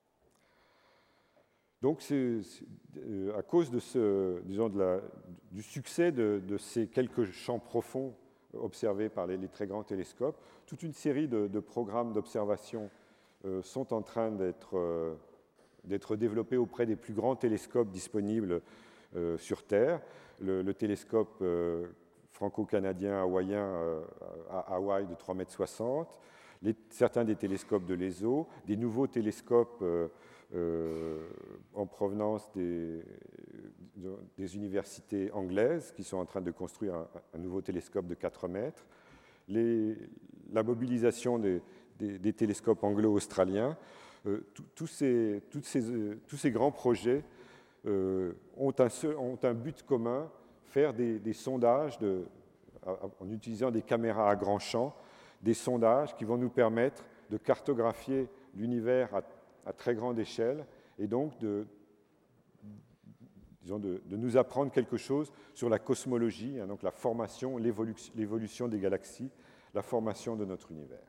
Donc, c'est, c'est, euh, à cause de ce, disons, de la, du succès de, de ces quelques champs profonds observés par les, les très grands télescopes, toute une série de, de programmes d'observation euh, sont en train d'être, euh, d'être développés auprès des plus grands télescopes disponibles euh, sur Terre. Le, le télescope euh, franco-canadien hawaïen euh, à Hawaï de trois mètres soixante, les, certains des télescopes de l'E S O, des nouveaux télescopes euh, euh, en provenance des, des universités anglaises qui sont en train de construire un, un nouveau télescope de quatre mètres, les, la mobilisation des, des, des télescopes anglo-australiens, euh, tous ces, ces, euh, tous ces grands projets euh, ont, un seul, ont un but commun, faire des, des sondages de, en utilisant des caméras à grand champ, des sondages qui vont nous permettre de cartographier l'univers à, à très grande échelle et donc de, disons de, de nous apprendre quelque chose sur la cosmologie, hein, donc la formation, l'évolution, l'évolution des galaxies, la formation de notre univers.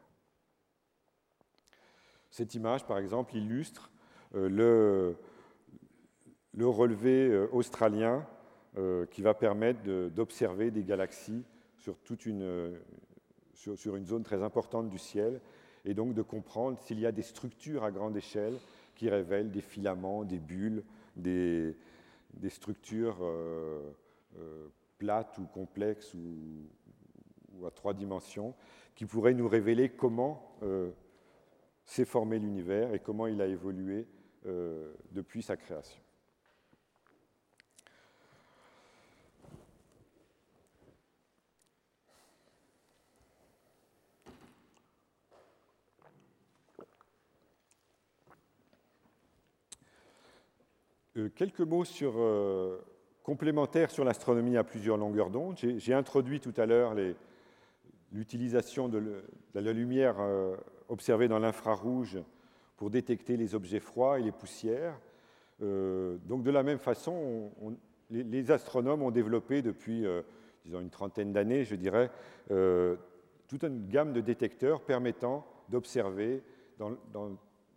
Cette image, par exemple, illustre euh, le, le relevé euh, australien euh, qui va permettre de, d'observer des galaxies sur, toute une, euh, sur, sur une zone très importante du ciel et donc de comprendre s'il y a des structures à grande échelle qui révèlent des filaments, des bulles, des, des structures euh, euh, plates ou complexes ou, ou à trois dimensions qui pourraient nous révéler comment euh, s'est formé l'univers et comment il a évolué euh, depuis sa création. Euh, quelques mots sur, euh, complémentaires sur l'astronomie à plusieurs longueurs d'onde. J'ai, j'ai introduit tout à l'heure les, l'utilisation de, le, de la lumière euh, observée dans l'infrarouge pour détecter les objets froids et les poussières. Euh, donc de la même façon, on, on, les, les astronomes ont développé depuis euh, disons une trentaine d'années, je dirais, euh, toute une gamme de détecteurs permettant d'observer dans, dans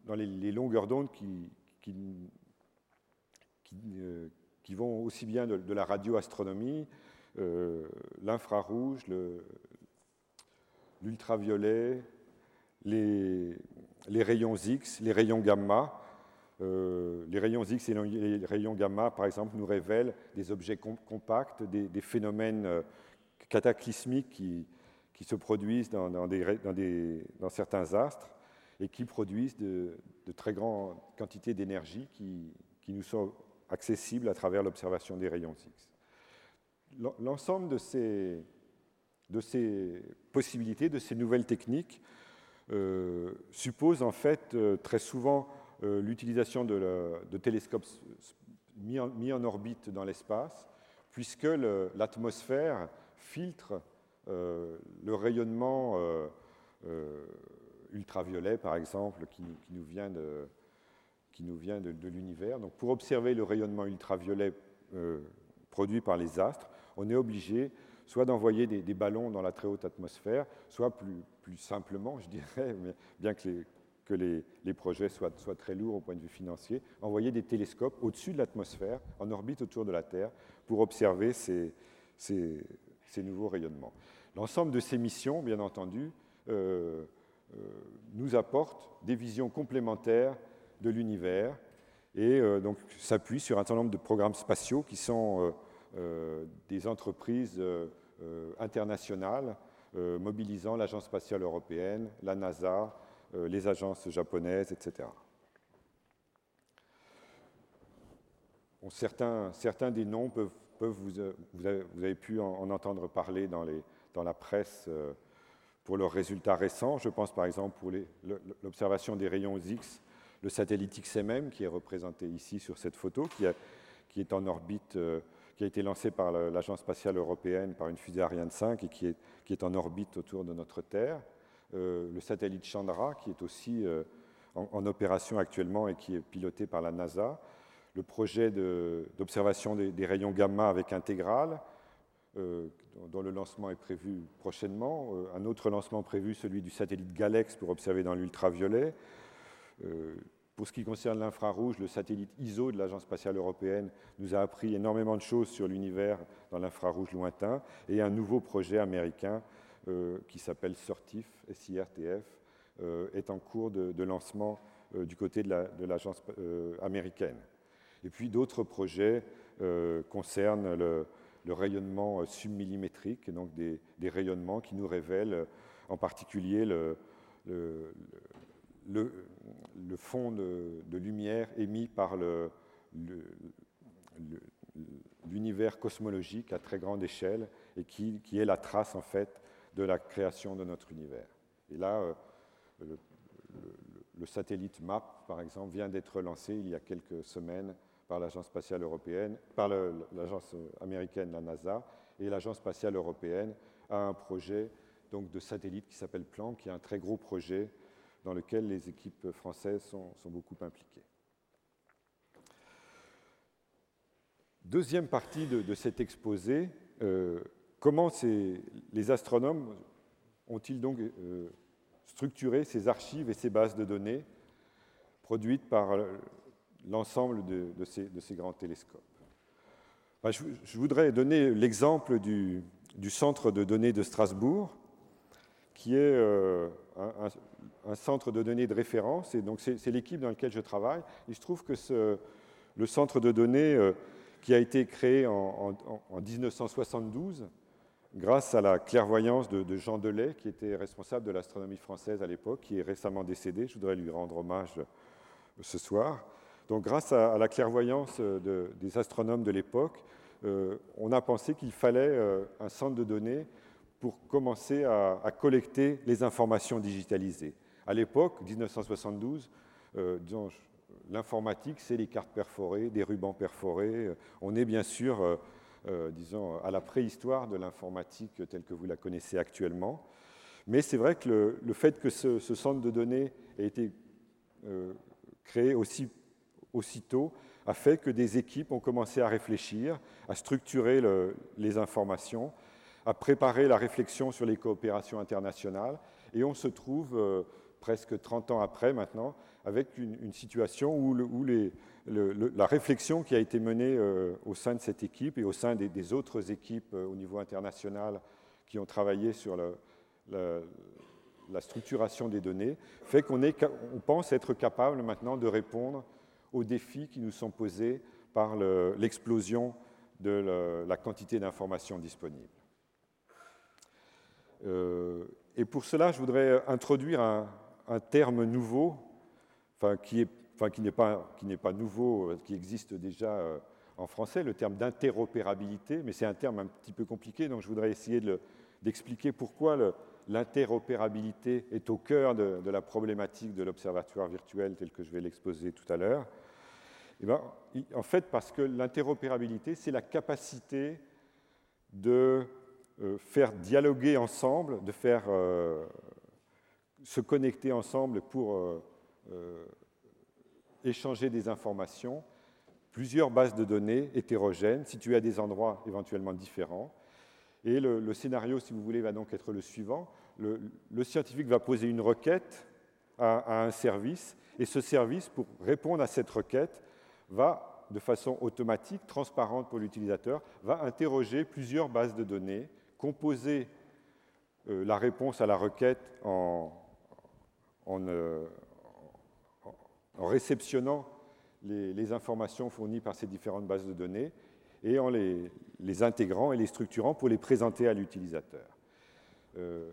dans les, les longueurs d'onde qui, qui, qui, euh, qui vont aussi bien de, de la radioastronomie, euh, l'infrarouge, le, l'ultraviolet, les, les rayons X, les rayons gamma. Euh, les rayons X et les rayons gamma, par exemple, nous révèlent des objets com compacts, des, des phénomènes euh, cataclysmiques qui, qui se produisent dans, dans, des, dans, des, dans certains astres et qui produisent de, de très grandes quantités d'énergie qui, qui nous sont accessibles à travers l'observation des rayons X. L'ensemble de ces, de ces possibilités, de ces nouvelles techniques, euh, suppose en fait euh, très souvent euh, l'utilisation de, de télescopes mis en, mis en orbite dans l'espace, puisque l'atmosphère filtre euh, le rayonnement euh, euh, ultraviolet, par exemple, qui, qui nous vient de, qui nous vient de, de l'univers. Donc, pour observer le rayonnement ultraviolet euh, produit par les astres, on est obligé soit d'envoyer des, des ballons dans la très haute atmosphère, soit plus, plus simplement, je dirais, bien que les, que les, les projets soient, soient très lourds au point de vue financier, envoyer des télescopes au-dessus de l'atmosphère, en orbite autour de la Terre, pour observer ces, ces, ces nouveaux rayonnements. L'ensemble de ces missions, bien entendu, euh, euh, nous apporte des visions complémentaires de l'univers et euh, donc s'appuie sur un certain nombre de programmes spatiaux qui sont euh, euh, des entreprises euh, euh, internationales euh, mobilisant l'Agence spatiale européenne, la NASA, euh, les agences japonaises, et cetera. Bon, certains, certains des noms peuvent, peuvent vous, vous, avez, vous avez pu en, en entendre parler dans, les, dans la presse euh, pour leurs résultats récents. Je pense par exemple pour l'observation des rayons X, le satellite X M M qui est représenté ici sur cette photo, qui, a, qui est en orbite, euh, qui a été lancé par l'Agence spatiale européenne par une fusée Ariane cinq et qui est, qui est en orbite autour de notre Terre. Euh, le satellite Chandra qui est aussi euh, en, en opération actuellement et qui est piloté par la NASA. Le projet d'observation de, des, des rayons gamma avec intégrale, euh, dont le lancement est prévu prochainement. Euh, un autre lancement prévu, celui du satellite Galex pour observer dans l'ultraviolet. Euh, pour ce qui concerne l'infrarouge, le satellite I S O de l'Agence spatiale européenne nous a appris énormément de choses sur l'univers dans l'infrarouge lointain, et un nouveau projet américain euh, qui s'appelle SORTIF, S I R T F, euh, est en cours de, de lancement euh, du côté de l'agence la, euh, américaine. Et puis d'autres projets euh, concernent le, le rayonnement submillimétrique, et donc des, des rayonnements qui nous révèlent en particulier le, le, le, le fond de, de lumière émis par l'univers cosmologique à très grande échelle et qui, qui est la trace en fait de la création de notre univers. Et là, euh, le, le, le satellite M A P, par exemple, vient d'être lancé il y a quelques semaines par l'Agence spatiale européenne, par l'agence américaine, la NASA, et l'Agence spatiale européenne a un projet donc, de satellite qui s'appelle Planck, qui est un très gros projet dans lequel les équipes françaises sont, sont beaucoup impliquées. Deuxième partie de, de cet exposé, euh, comment ces, les astronomes ont-ils donc euh, structuré ces archives et ces bases de données produites par l'ensemble de, de, ces, de ces grands télescopes? Enfin, je, je voudrais donner l'exemple du, du centre de données de Strasbourg, qui est euh, un, un, un centre de données de référence, et donc c'est l'équipe dans laquelle je travaille. Il se trouve que ce, le centre de données euh, qui a été créé en, en, en mille neuf cent soixante-douze, grâce à la clairvoyance de, de Jean Delay, qui était responsable de l'astronomie française à l'époque, qui est récemment décédé, je voudrais lui rendre hommage ce soir. Donc grâce à, à la clairvoyance de, des astronomes de l'époque, euh, on a pensé qu'il fallait euh, un centre de données pour commencer à, à collecter les informations digitalisées. À l'époque, mille neuf cent soixante-douze, euh, l'informatique, c'est les cartes perforées, des rubans perforés. On est bien sûr, euh, euh, disons, à la préhistoire de l'informatique telle que vous la connaissez actuellement. Mais c'est vrai que le, le fait que ce, ce centre de données ait été euh, créé aussi, aussitôt a fait que des équipes ont commencé à réfléchir, à structurer le, les informations, à préparer la réflexion sur les coopérations internationales, et on se trouve, euh, presque trente ans après maintenant, avec une, une situation où, le, où les, le, le, la réflexion qui a été menée euh, au sein de cette équipe et au sein des, des autres équipes euh, au niveau international qui ont travaillé sur le, le, la structuration des données fait qu'on est, on pense être capable maintenant de répondre aux défis qui nous sont posés par le, l'explosion de le, la quantité d'informations disponibles. Euh, et pour cela, je voudrais introduire un, un terme nouveau, enfin, qui, est, enfin, qui, n'est pas, qui n'est pas nouveau, qui existe déjà euh, en français, le terme d'interopérabilité, mais c'est un terme un petit peu compliqué, donc je voudrais essayer de le, d'expliquer pourquoi le, l'interopérabilité est au cœur de, de la problématique de l'observatoire virtuel tel que je vais l'exposer tout à l'heure. Et bien, en fait, parce que l'interopérabilité, c'est la capacité de euh, faire dialoguer ensemble, de faire euh, se connecter ensemble pour euh, euh, échanger des informations, plusieurs bases de données hétérogènes, situées à des endroits éventuellement différents. Et le, le scénario, si vous voulez, va donc être le suivant. Le, le scientifique va poser une requête à, à un service, et ce service, pour répondre à cette requête, va, de façon automatique, transparente pour l'utilisateur, va interroger plusieurs bases de données, composer euh, la réponse à la requête en, en, euh, en réceptionnant les, les informations fournies par ces différentes bases de données et en les, les intégrant et les structurant pour les présenter à l'utilisateur. Euh,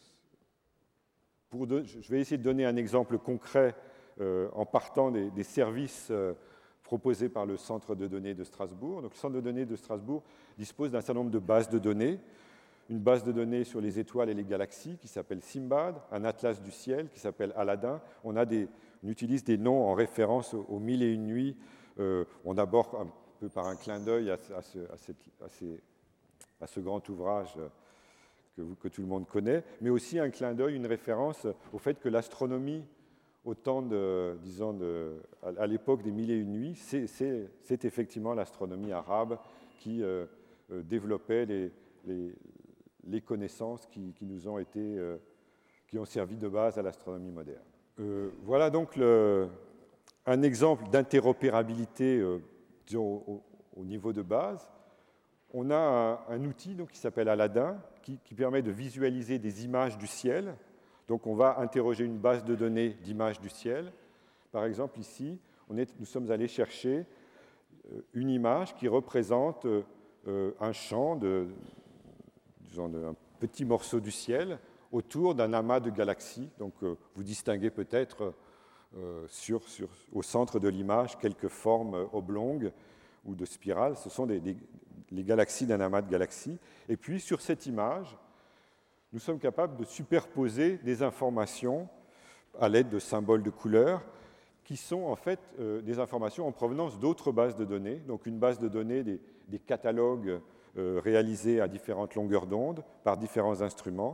pour de, je vais essayer de donner un exemple concret euh, en partant des, des services euh, proposés par le Centre de données de Strasbourg. Donc, le Centre de données de Strasbourg dispose d'un certain nombre de bases de données. Une base de données sur les étoiles et les galaxies qui s'appelle Simbad, un atlas du ciel qui s'appelle Aladdin. On, a des, on utilise des noms en référence aux, aux mille et une nuits. Euh, on aborde un peu par un clin d'œil à, à, ce, à, cette, à, ces, à ce grand ouvrage que, vous, que tout le monde connaît, mais aussi un clin d'œil, une référence au fait que l'astronomie, au temps de, disons, de, à, à l'époque des mille et une nuits, c'est, c'est, c'est effectivement l'astronomie arabe qui euh, euh, développait les, les, les connaissances qui, qui nous ont été, euh, qui ont servi de base à l'astronomie moderne. Euh, voilà donc le, un exemple d'interopérabilité euh, disons, au, au niveau de base. On a un, un outil donc, qui s'appelle Aladdin, qui, qui permet de visualiser des images du ciel. Donc on va interroger une base de données d'images du ciel. Par exemple, ici, on est, nous sommes allés chercher une image qui représente euh, un champ, de, disons, de, un petit morceau du ciel autour d'un amas de galaxies. Donc euh, vous distinguez peut-être euh, sur, sur, au centre de l'image quelques formes oblongues ou de spirales. Ce sont des, des, les galaxies d'un amas de galaxies. Et puis sur cette image, nous sommes capables de superposer des informations à l'aide de symboles de couleurs qui sont en fait euh, des informations en provenance d'autres bases de données. Donc une base de données, des, des catalogues euh, réalisés à différentes longueurs d'onde par différents instruments.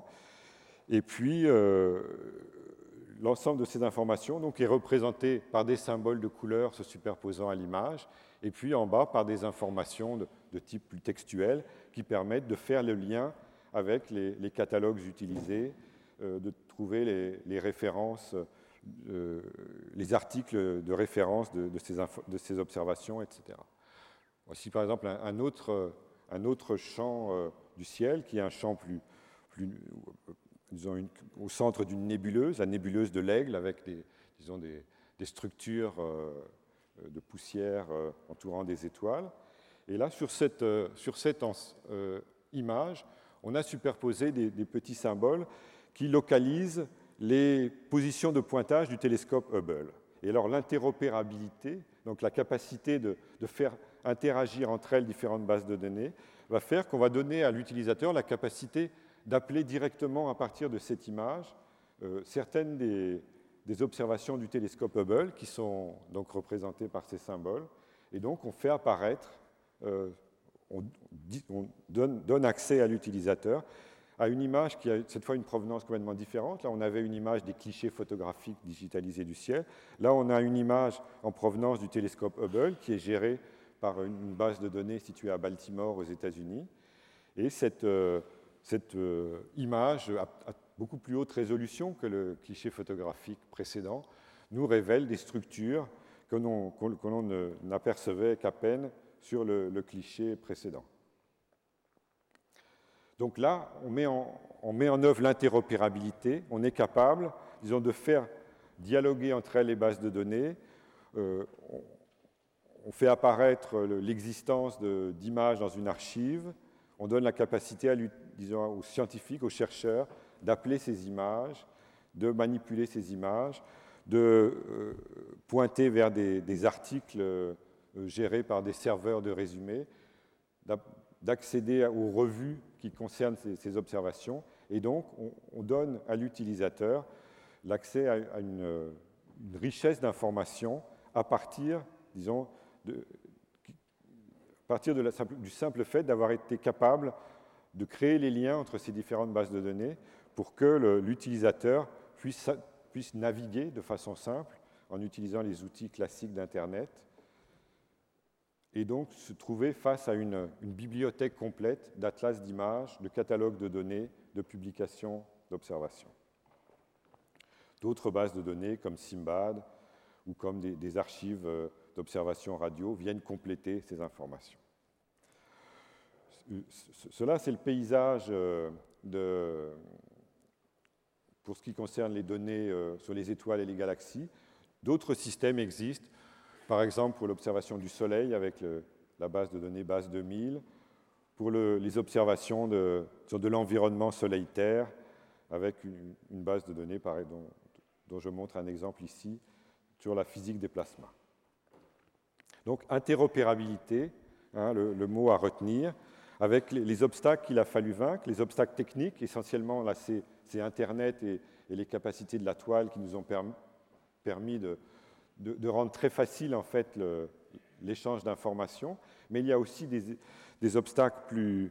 Et puis euh, l'ensemble de ces informations donc, est représenté par des symboles de couleurs se superposant à l'image, et puis en bas par des informations de, de type plus textuel qui permettent de faire le lien avec les, les catalogues utilisés, euh, de trouver les, les références, euh, les articles de référence de, de, ces, de ces observations, et cetera. Voici par exemple un, un, autre, un autre champ euh, du ciel, qui est un champ plus, plus disons une, au centre d'une nébuleuse, la nébuleuse de l'Aigle, avec des, disons des, des structures euh, de poussière euh, entourant des étoiles. Et là, sur cette, euh, sur cette euh, image, on a superposé des, des petits symboles qui localisent les positions de pointage du télescope Hubble. Et alors l'interopérabilité, donc la capacité de, de faire interagir entre elles différentes bases de données, va faire qu'on va donner à l'utilisateur la capacité d'appeler directement à partir de cette image euh, certaines des, des observations du télescope Hubble qui sont donc représentées par ces symboles. Et donc on fait apparaître, euh, on, dit, on donne, donne accès à l'utilisateur à une image qui a cette fois une provenance complètement différente. Là, on avait une image des clichés photographiques digitalisés du ciel. Là, on a une image en provenance du télescope Hubble qui est gérée par une base de données située à Baltimore, aux États-Unis. Et cette, euh, cette euh, image a, a beaucoup plus haute résolution que le cliché photographique précédent. nous révèle des structures que l'on, que l'on n'apercevait qu'à peine sur le, le cliché précédent. Donc là, on met en, on met en œuvre l'interopérabilité, on est capable, disons, de faire dialoguer entre elles les bases de données, euh, on, on fait apparaître l'existence d'images dans une archive, on donne la capacité à, disons, aux scientifiques, aux chercheurs, d'appeler ces images, de manipuler ces images, de euh, pointer vers des, des articles euh, gérés par des serveurs de résumés, d'accéder aux revues qui concernent ces, ces observations, et donc on, on donne à l'utilisateur l'accès à, à une, une richesse d'informations à partir, disons, de, à partir de la, du simple fait d'avoir été capable de créer les liens entre ces différentes bases de données pour que l'utilisateur puisse, puisse naviguer de façon simple en utilisant les outils classiques d'Internet et donc se trouver face à une, une bibliothèque complète d'atlas d'images, de catalogues de données, de publications, d'observations. D'autres bases de données comme Simbad ou comme des, des archives d'observation radio viennent compléter ces informations. Cela, c'est le paysage de, pour ce qui concerne les données sur les étoiles et les galaxies. D'autres systèmes existent, par exemple pour l'observation du Soleil avec le, la base de données base deux mille, pour le, les observations de, sur de l'environnement Soleil-Terre avec une, une base de données pareil, dont, dont je montre un exemple ici sur la physique des plasmas. Donc interopérabilité, hein, le, le mot à retenir, avec les, les obstacles qu'il a fallu vaincre, les obstacles techniques, essentiellement là c'est, c'est Internet et, et les capacités de la toile qui nous ont permis, permis de, de, de rendre très facile en fait le, l'échange d'informations, mais il y a aussi des, des obstacles plus,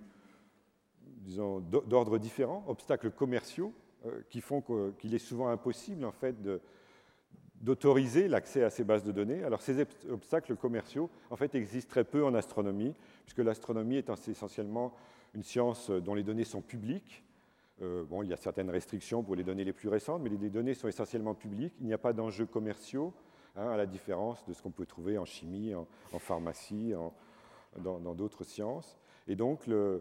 disons, d'ordre différent, obstacles commerciaux euh, qui font que, qu'il est souvent impossible en fait de d'autoriser l'accès à ces bases de données. Alors ces obstacles commerciaux en fait existent très peu en astronomie, puisque l'astronomie est essentiellement une science dont les données sont publiques. Euh, bon, il y a certaines restrictions pour les données les plus récentes, mais les données sont essentiellement publiques. Il n'y a pas d'enjeux commerciaux, hein, à la différence de ce qu'on peut trouver en chimie, en, en pharmacie, en, dans, dans d'autres sciences. Et donc le,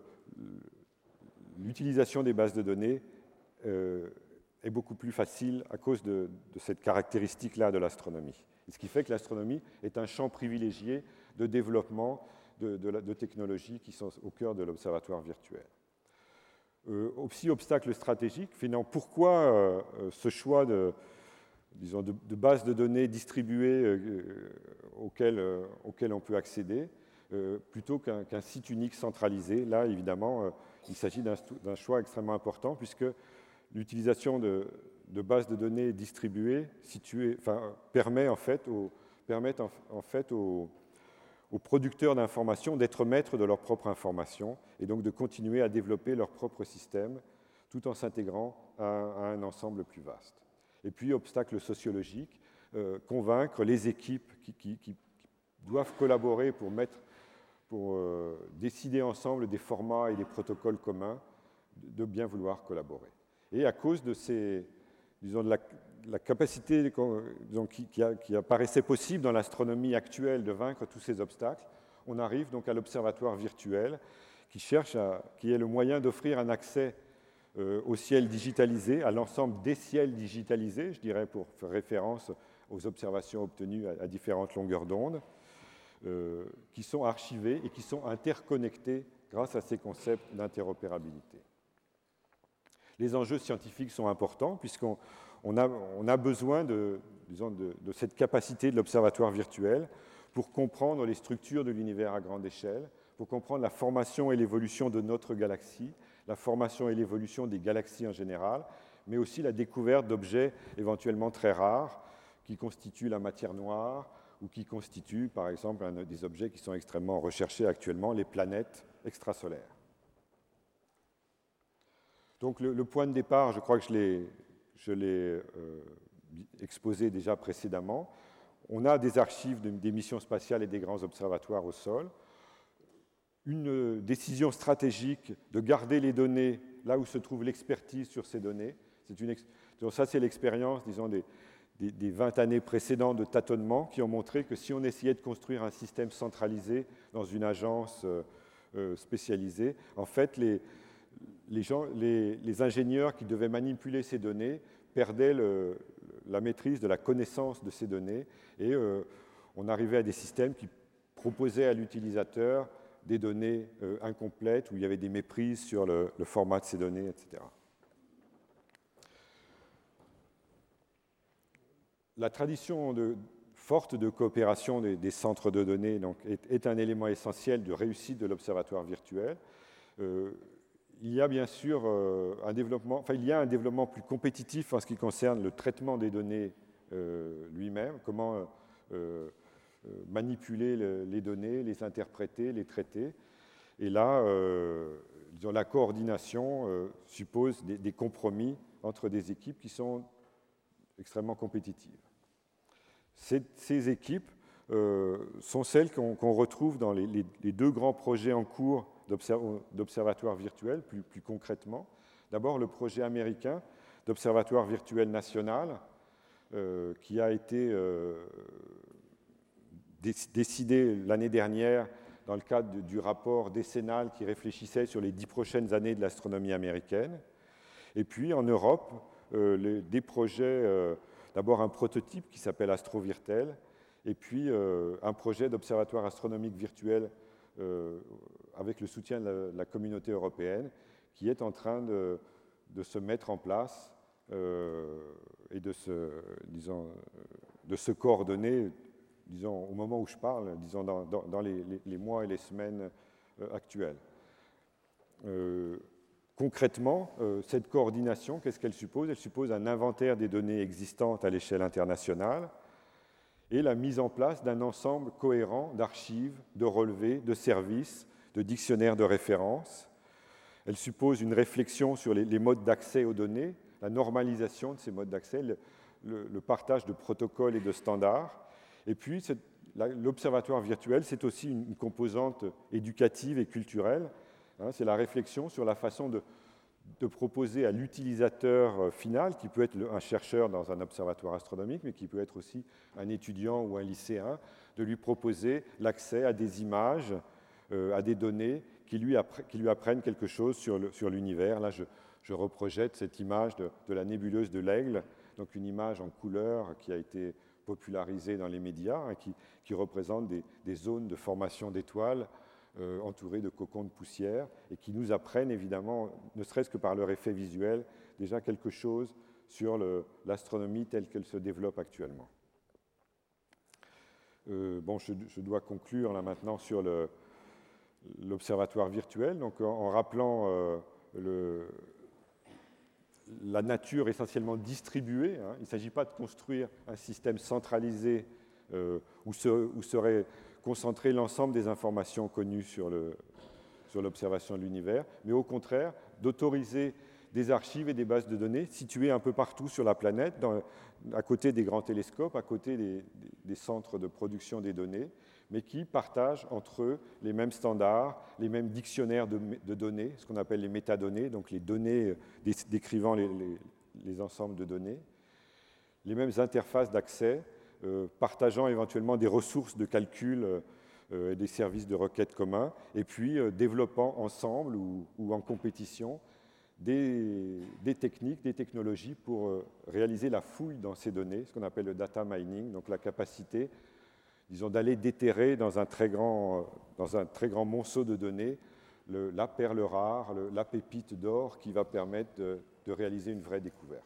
l'utilisation des bases de données euh, est beaucoup plus facile à cause de, de cette caractéristique-là de l'astronomie. Et ce qui fait que l'astronomie est un champ privilégié de développement de, de, de technologies qui sont au cœur de l'observatoire virtuel. Euh, aussi, obstacle stratégique, finalement, pourquoi euh, ce choix de, disons, de, de bases de données distribuées euh, auxquelles, euh, auxquelles on peut accéder, euh, plutôt qu'un, qu'un site unique centralisé. Là, évidemment, euh, il s'agit d'un, d'un choix extrêmement important, puisque l'utilisation de, de bases de données distribuées situées, enfin, permet en fait, aux, permet en, en fait aux, aux producteurs d'informations d'être maîtres de leurs propres informations et donc de continuer à développer leur propre système tout en s'intégrant à, à un ensemble plus vaste. Et puis, obstacle sociologique, euh, convaincre les équipes qui, qui, qui doivent collaborer pour, mettre, pour euh, décider ensemble des formats et des protocoles communs, de, de bien vouloir collaborer. Et à cause de, ces, disons, de la, la capacité disons, qui, qui, a, qui apparaissait possible dans l'astronomie actuelle de vaincre tous ces obstacles, on arrive donc à l'observatoire virtuel qui, cherche à, qui est le moyen d'offrir un accès euh, au ciel digitalisé, à l'ensemble des ciels digitalisés, je dirais pour faire référence aux observations obtenues à, à différentes longueurs d'onde, euh, qui sont archivés et qui sont interconnectés grâce à ces concepts d'interopérabilité. Les enjeux scientifiques sont importants puisqu'on on a, on a besoin de, disons, de, de cette capacité de l'observatoire virtuel pour comprendre les structures de l'univers à grande échelle, pour comprendre la formation et l'évolution de notre galaxie, la formation et l'évolution des galaxies en général, mais aussi la découverte d'objets éventuellement très rares qui constituent la matière noire ou qui constituent, par exemple, un des objets qui sont extrêmement recherchés actuellement, les planètes extrasolaires. Donc le, le point de départ, je crois que je l'ai, je l'ai euh, exposé déjà précédemment. On a des archives de, des missions spatiales et des grands observatoires au sol. Une décision stratégique de garder les données là où se trouve l'expertise sur ces données. C'est une, donc ça, c'est l'expérience, disons, des, des, des vingt années précédentes de tâtonnement qui ont montré que si on essayait de construire un système centralisé dans une agence euh, euh, spécialisée, en fait, les, les, gens, les, les ingénieurs qui devaient manipuler ces données perdaient le, la maîtrise de la connaissance de ces données et euh, on arrivait à des systèmes qui proposaient à l'utilisateur des données euh, incomplètes où il y avait des méprises sur le, le format de ces données, et cetera. La tradition de, forte de coopération des, des centres de données donc, est, est un élément essentiel de réussite de l'observatoire virtuel. Euh, il y a bien sûr euh, un développement, enfin, il y a un développement plus compétitif en ce qui concerne le traitement des données euh, lui-même, comment euh, manipuler le, les données, les interpréter, les traiter. Et là, euh, disons, la coordination euh, suppose des, des compromis entre des équipes qui sont extrêmement compétitives. Ces, ces équipes euh, sont celles qu'on qu'on retrouve dans les, les, les deux grands projets en cours d'observatoire virtuel, plus, plus concrètement. D'abord, le projet américain d'observatoire virtuel national, euh, qui a été euh, décidé l'année dernière dans le cadre du rapport décennal qui réfléchissait sur les dix prochaines années de l'astronomie américaine. Et puis, en Europe, euh, les, des projets, euh, d'abord un prototype qui s'appelle AstroVirtel, et puis euh, un projet d'observatoire astronomique virtuel euh, avec le soutien de la, de la communauté européenne, qui est en train de, de se mettre en place euh, et de se, disons, de se coordonner, disons, au moment où je parle, disons, dans, dans, dans les, les, les mois et les semaines euh, actuelles. Euh, concrètement, euh, cette coordination, qu'est-ce qu'elle suppose? Elle suppose un inventaire des données existantes à l'échelle internationale et la mise en place d'un ensemble cohérent d'archives, de relevés, de services, de dictionnaires de référence. Elle suppose une réflexion sur les, les modes d'accès aux données, la normalisation de ces modes d'accès, le, le, le partage de protocoles et de standards. Et puis, l'observatoire virtuel, c'est aussi une composante éducative et culturelle. Hein, c'est la réflexion sur la façon de, de proposer à l'utilisateur final, qui peut être un chercheur dans un observatoire astronomique, mais qui peut être aussi un étudiant ou un lycéen, de lui proposer l'accès à des images, euh, à des données qui lui, qui lui apprennent quelque chose sur l'univers. Là, je, je reprojette cette image de, de la nébuleuse de l'Aigle, donc une image en couleur qui a été popularisée dans les médias, hein, qui, qui représente des, des zones de formation d'étoiles euh, entourées de cocons de poussière et qui nous apprennent évidemment, ne serait-ce que par leur effet visuel, déjà quelque chose sur l'astronomie telle qu'elle se développe actuellement. Euh, bon, je, je dois conclure là maintenant sur l'observatoire virtuel, donc en, en rappelant euh, le, la nature essentiellement distribuée. Hein. Il ne s'agit pas de construire un système centralisé euh, où, se, où serait concentré l'ensemble des informations connues sur l'observation de l'univers, mais au contraire d'autoriser des archives et des bases de données situées un peu partout sur la planète, dans, à côté des grands télescopes, à côté des, des centres de production des données, mais qui partagent entre eux les mêmes standards, les mêmes dictionnaires de, de données, ce qu'on appelle les métadonnées, donc les données décrivant les, les, les ensembles de données, les mêmes interfaces d'accès, euh, partageant éventuellement des ressources de calcul euh, et des services de requête communs, et puis euh, développant ensemble ou, ou en compétition des, des techniques, des technologies pour euh, réaliser la fouille dans ces données, ce qu'on appelle le data mining, donc la capacité, disons, d'aller déterrer dans un très grand, dans un très grand monceau de données le, la perle rare, le, la pépite d'or qui va permettre de, de réaliser une vraie découverte.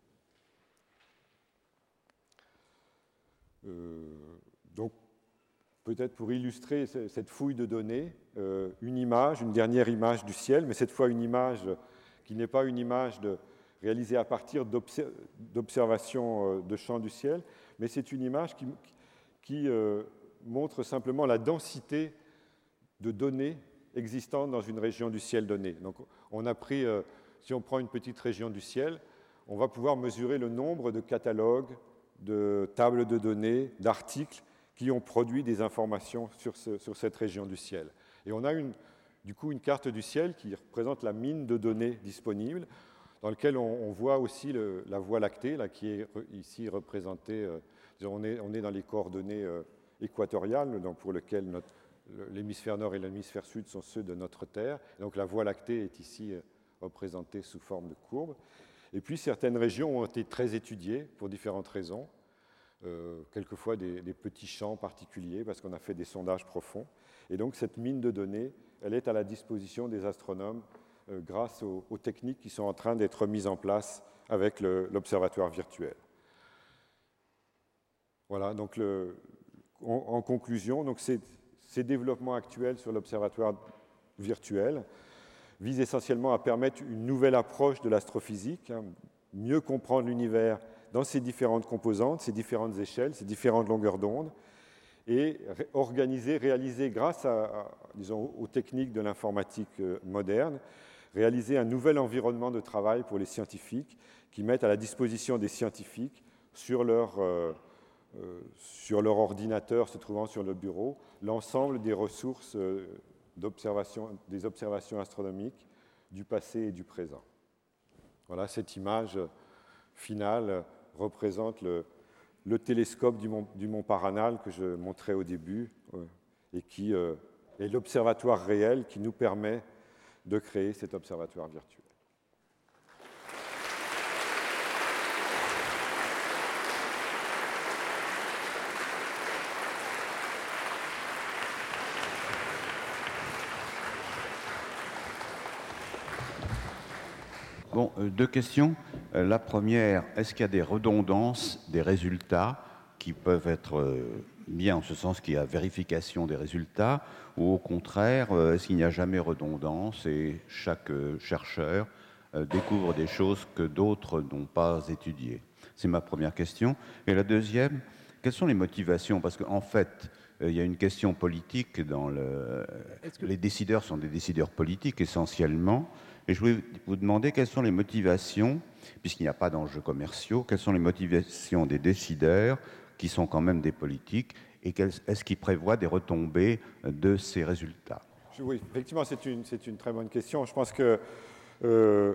Euh, donc, peut-être pour illustrer cette fouille de données, euh, une image, une dernière image du ciel, mais cette fois une image qui n'est pas une image de, réalisée à partir d'observations de champs du ciel, mais c'est une image qui, qui euh, montre simplement la densité de données existantes dans une région du ciel donnée. Donc, on a pris, euh, si on prend une petite région du ciel, on va pouvoir mesurer le nombre de catalogues, de tables de données, d'articles qui ont produit des informations sur, ce, sur cette région du ciel. Et on a une, du coup une carte du ciel qui représente la mine de données disponible. dans lequel on, on voit aussi le, la Voie lactée, là, qui est ici représentée. Euh, on, est, on est dans les coordonnées euh, équatoriales, donc pour lesquelles l'hémisphère nord et l'hémisphère sud sont ceux de notre Terre. Donc la Voie lactée est ici euh, représentée sous forme de courbe. Et puis certaines régions ont été très étudiées pour différentes raisons, euh, quelquefois des, des petits champs particuliers, parce qu'on a fait des sondages profonds. Et donc cette mine de données, elle est à la disposition des astronomes euh, grâce aux, aux techniques qui sont en train d'être mises en place avec l'observatoire virtuel. Voilà, donc le, en, en conclusion, donc ces, ces développements actuels sur l'observatoire virtuel visent essentiellement à permettre une nouvelle approche de l'astrophysique, hein, mieux comprendre l'univers dans ses différentes composantes, ses différentes échelles, ses différentes longueurs d'onde, et ré organiser, réaliser, grâce à, à, disons, aux techniques de l'informatique moderne, réaliser un nouvel environnement de travail pour les scientifiques qui mettent à la disposition des scientifiques sur leur, euh, euh, sur leur ordinateur se trouvant sur le bureau l'ensemble des ressources euh, d'observation, des observations astronomiques du passé et du présent. Voilà, cette image finale représente le, le télescope du mont, du mont Paranal que je montrais au début euh, et qui euh, est l'observatoire réel qui nous permet de créer cet observatoire virtuel. Bon, euh, deux questions. Euh, la première, est-ce qu'il y a des redondances des résultats qui peuvent être euh, bien en ce sens qu'il y a vérification des résultats, ou au contraire, euh, est-ce qu'il n'y a jamais redondance et chaque euh, chercheur euh, découvre des choses que d'autres n'ont pas étudiées? C'est ma première question. Et la deuxième, quelles sont les motivations? Parce qu'en fait, euh, il y a une question politique dans le... Que... Les décideurs sont des décideurs politiques essentiellement. Et je voulais vous demander quelles sont les motivations, puisqu'il n'y a pas d'enjeux commerciaux, quelles sont les motivations des décideurs, qui sont quand même des politiques, et est-ce qu'ils prévoient des retombées de ces résultats? Oui, effectivement, c'est une, c'est une très bonne question. Je pense que, euh,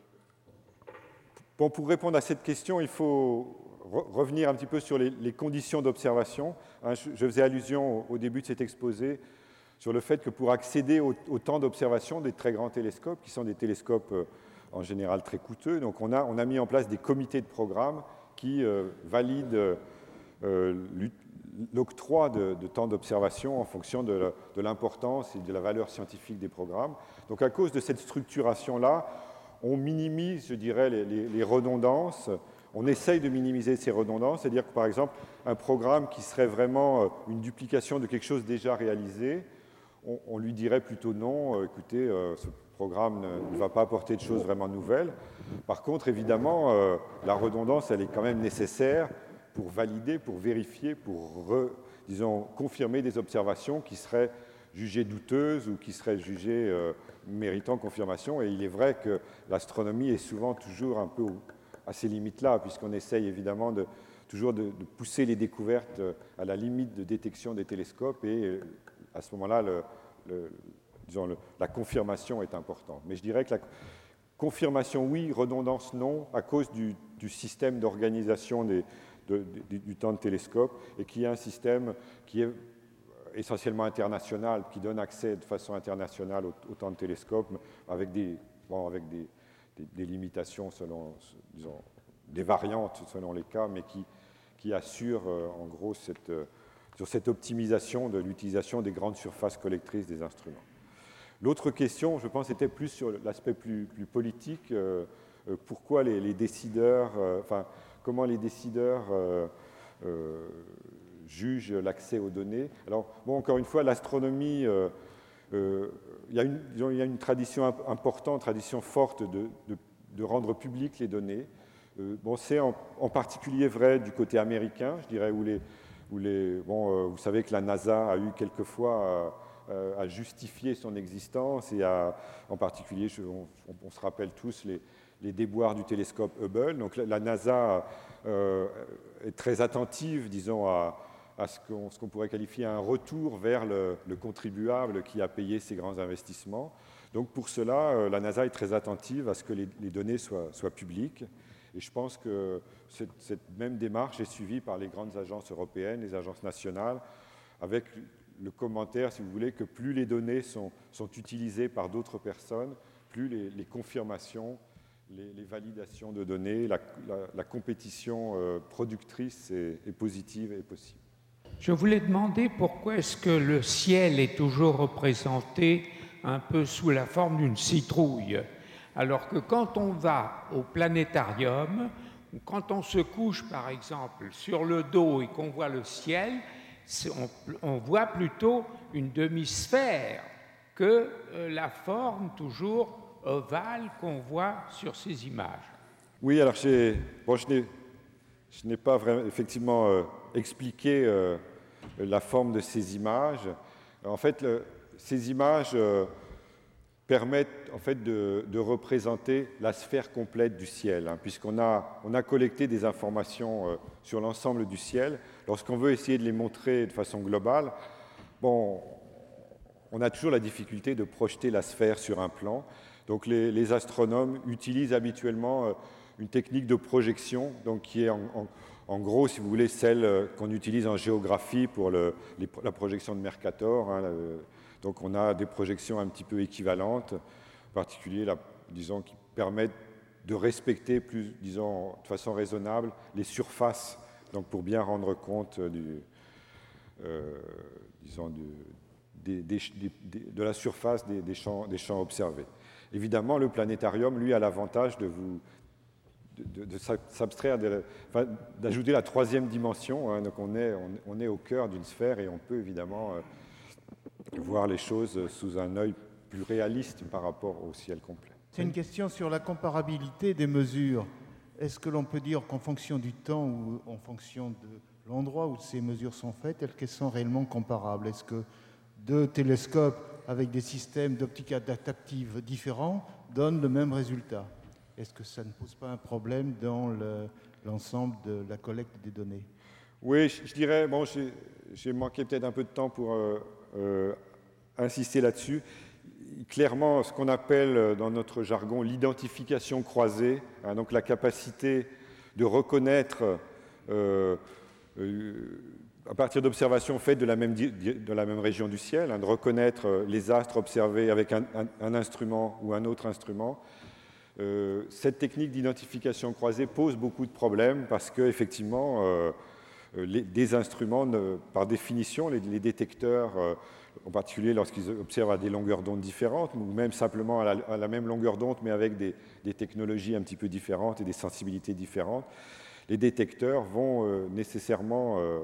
bon, pour répondre à cette question, il faut re revenir un petit peu sur les, les conditions d'observation. Hein, je, je faisais allusion au, au début de cet exposé sur le fait que pour accéder au, au temps d'observation des très grands télescopes, qui sont des télescopes euh, en général très coûteux, donc on a, on a mis en place des comités de programme qui euh, valident euh, l'octroi de, de temps d'observation en fonction de l'importance et de la valeur scientifique des programmes. Donc à cause de cette structuration-là, on minimise, je dirais, les, les, les redondances. On essaye de minimiser ces redondances, c'est-à-dire que par exemple, un programme qui serait vraiment une duplication de quelque chose déjà réalisé, on, on lui dirait plutôt non, euh, écoutez, euh, ce programme ne, ne va pas apporter de choses vraiment nouvelles. Par contre, évidemment, euh, la redondance, elle est quand même nécessaire pour valider, pour vérifier, pour, re, disons, confirmer des observations qui seraient jugées douteuses ou qui seraient jugées euh, méritant confirmation. Et il est vrai que l'astronomie est souvent toujours un peu à ces limites-là, puisqu'on essaye évidemment de, toujours de, de pousser les découvertes à la limite de détection des télescopes, et à ce moment-là, le, le, disons, le, la confirmation est importante. Mais je dirais que la confirmation, oui, redondance, non, à cause du, du système d'organisation des De, de, du temps de télescope, et qui est un système qui est essentiellement international, qui donne accès de façon internationale au, au temps de télescope, avec des, bon, avec des, des, des limitations selon, disons, des variantes selon les cas, mais qui, qui assure euh, en gros cette, euh, sur cette optimisation de l'utilisation des grandes surfaces collectrices des instruments. L'autre question, je pense, était plus sur l'aspect plus, plus politique. Euh, euh, pourquoi les, les décideurs, euh, enfin, comment les décideurs euh, euh, jugent l'accès aux données. Alors, bon, encore une fois, l'astronomie, euh, euh, il, y a une, il y a une tradition importante, tradition forte de, de, de rendre publiques les données. Euh, bon, c'est en, en particulier vrai du côté américain, je dirais, où les, où les, bon, euh, vous savez que la NASA a eu quelquefois à, à justifier son existence, et à, en particulier, je, on, on se rappelle tous les les déboires du télescope Hubble. Donc la NASA euh, est très attentive, disons, à, à ce qu'on, ce qu'on pourrait qualifier un retour vers le, le contribuable qui a payé ces grands investissements. Donc pour cela, la NASA est très attentive à ce que les, les données soient, soient publiques. Et je pense que cette, cette même démarche est suivie par les grandes agences européennes, les agences nationales, avec le commentaire, si vous voulez, que plus les données sont, sont utilisées par d'autres personnes, plus les, les confirmations, les, les validations de données, la, la, la compétition euh, productrice est, est positive et possible. Je voulais demander pourquoi est-ce que le ciel est toujours représenté un peu sous la forme d'une citrouille, alors que quand on va au planétarium, ou quand on se couche par exemple sur le dos et qu'on voit le ciel, on, on voit plutôt une demi-sphère que euh, la forme toujours ovale qu'on voit sur ces images. Oui, alors bon, je n'ai je n'ai pas vraiment, effectivement euh, expliqué euh, la forme de ces images. En fait, le, ces images euh, permettent en fait, de, de représenter la sphère complète du ciel, hein, puisqu'on a, on a collecté des informations euh, sur l'ensemble du ciel. Lorsqu'on veut essayer de les montrer de façon globale, bon, on a toujours la difficulté de projeter la sphère sur un plan. Donc les, les astronomes utilisent habituellement euh, une technique de projection, donc qui est en, en, en gros, si vous voulez, celle qu'on utilise en géographie pour le, les, la projection de Mercator. Hein, le, donc on a des projections un petit peu équivalentes, en particulier, la, disons, qui permettent de respecter plus, disons, de façon raisonnable les surfaces, donc pour bien rendre compte du, euh, disons, du, des, des, des, de la surface des, des, champs, des champs observés. Évidemment, le planétarium, lui, a l'avantage de vous de, de, de s'abstraire, enfin, d'ajouter la troisième dimension. Hein, donc on est, on, on est au cœur d'une sphère et on peut évidemment euh, voir les choses sous un œil plus réaliste par rapport au ciel complet. C'est une question sur la comparabilité des mesures. Est-ce que l'on peut dire qu'en fonction du temps ou en fonction de l'endroit où ces mesures sont faites, est-ce qu'elles sont réellement comparables? Est-ce que deux télescopes avec des systèmes d'optique adaptative différents donnent le même résultat? Est-ce que ça ne pose pas un problème dans le, l'ensemble de la collecte des données? Oui, je, je dirais, bon, j'ai, j'ai manqué peut-être un peu de temps pour euh, euh, insister là-dessus. Clairement, ce qu'on appelle dans notre jargon l'identification croisée, hein, donc la capacité de reconnaître euh, euh, à partir d'observations faites de la même, de la même région du ciel, hein, de reconnaître les astres observés avec un, un, un instrument ou un autre instrument. Euh, cette technique d'identification croisée pose beaucoup de problèmes parce qu'effectivement, euh, les, des instruments, ne, par définition, les, les détecteurs, euh, en particulier lorsqu'ils observent à des longueurs d'onde différentes, ou même simplement à la, à la même longueur d'onde, mais avec des, des technologies un petit peu différentes et des sensibilités différentes, les détecteurs vont euh, nécessairement euh,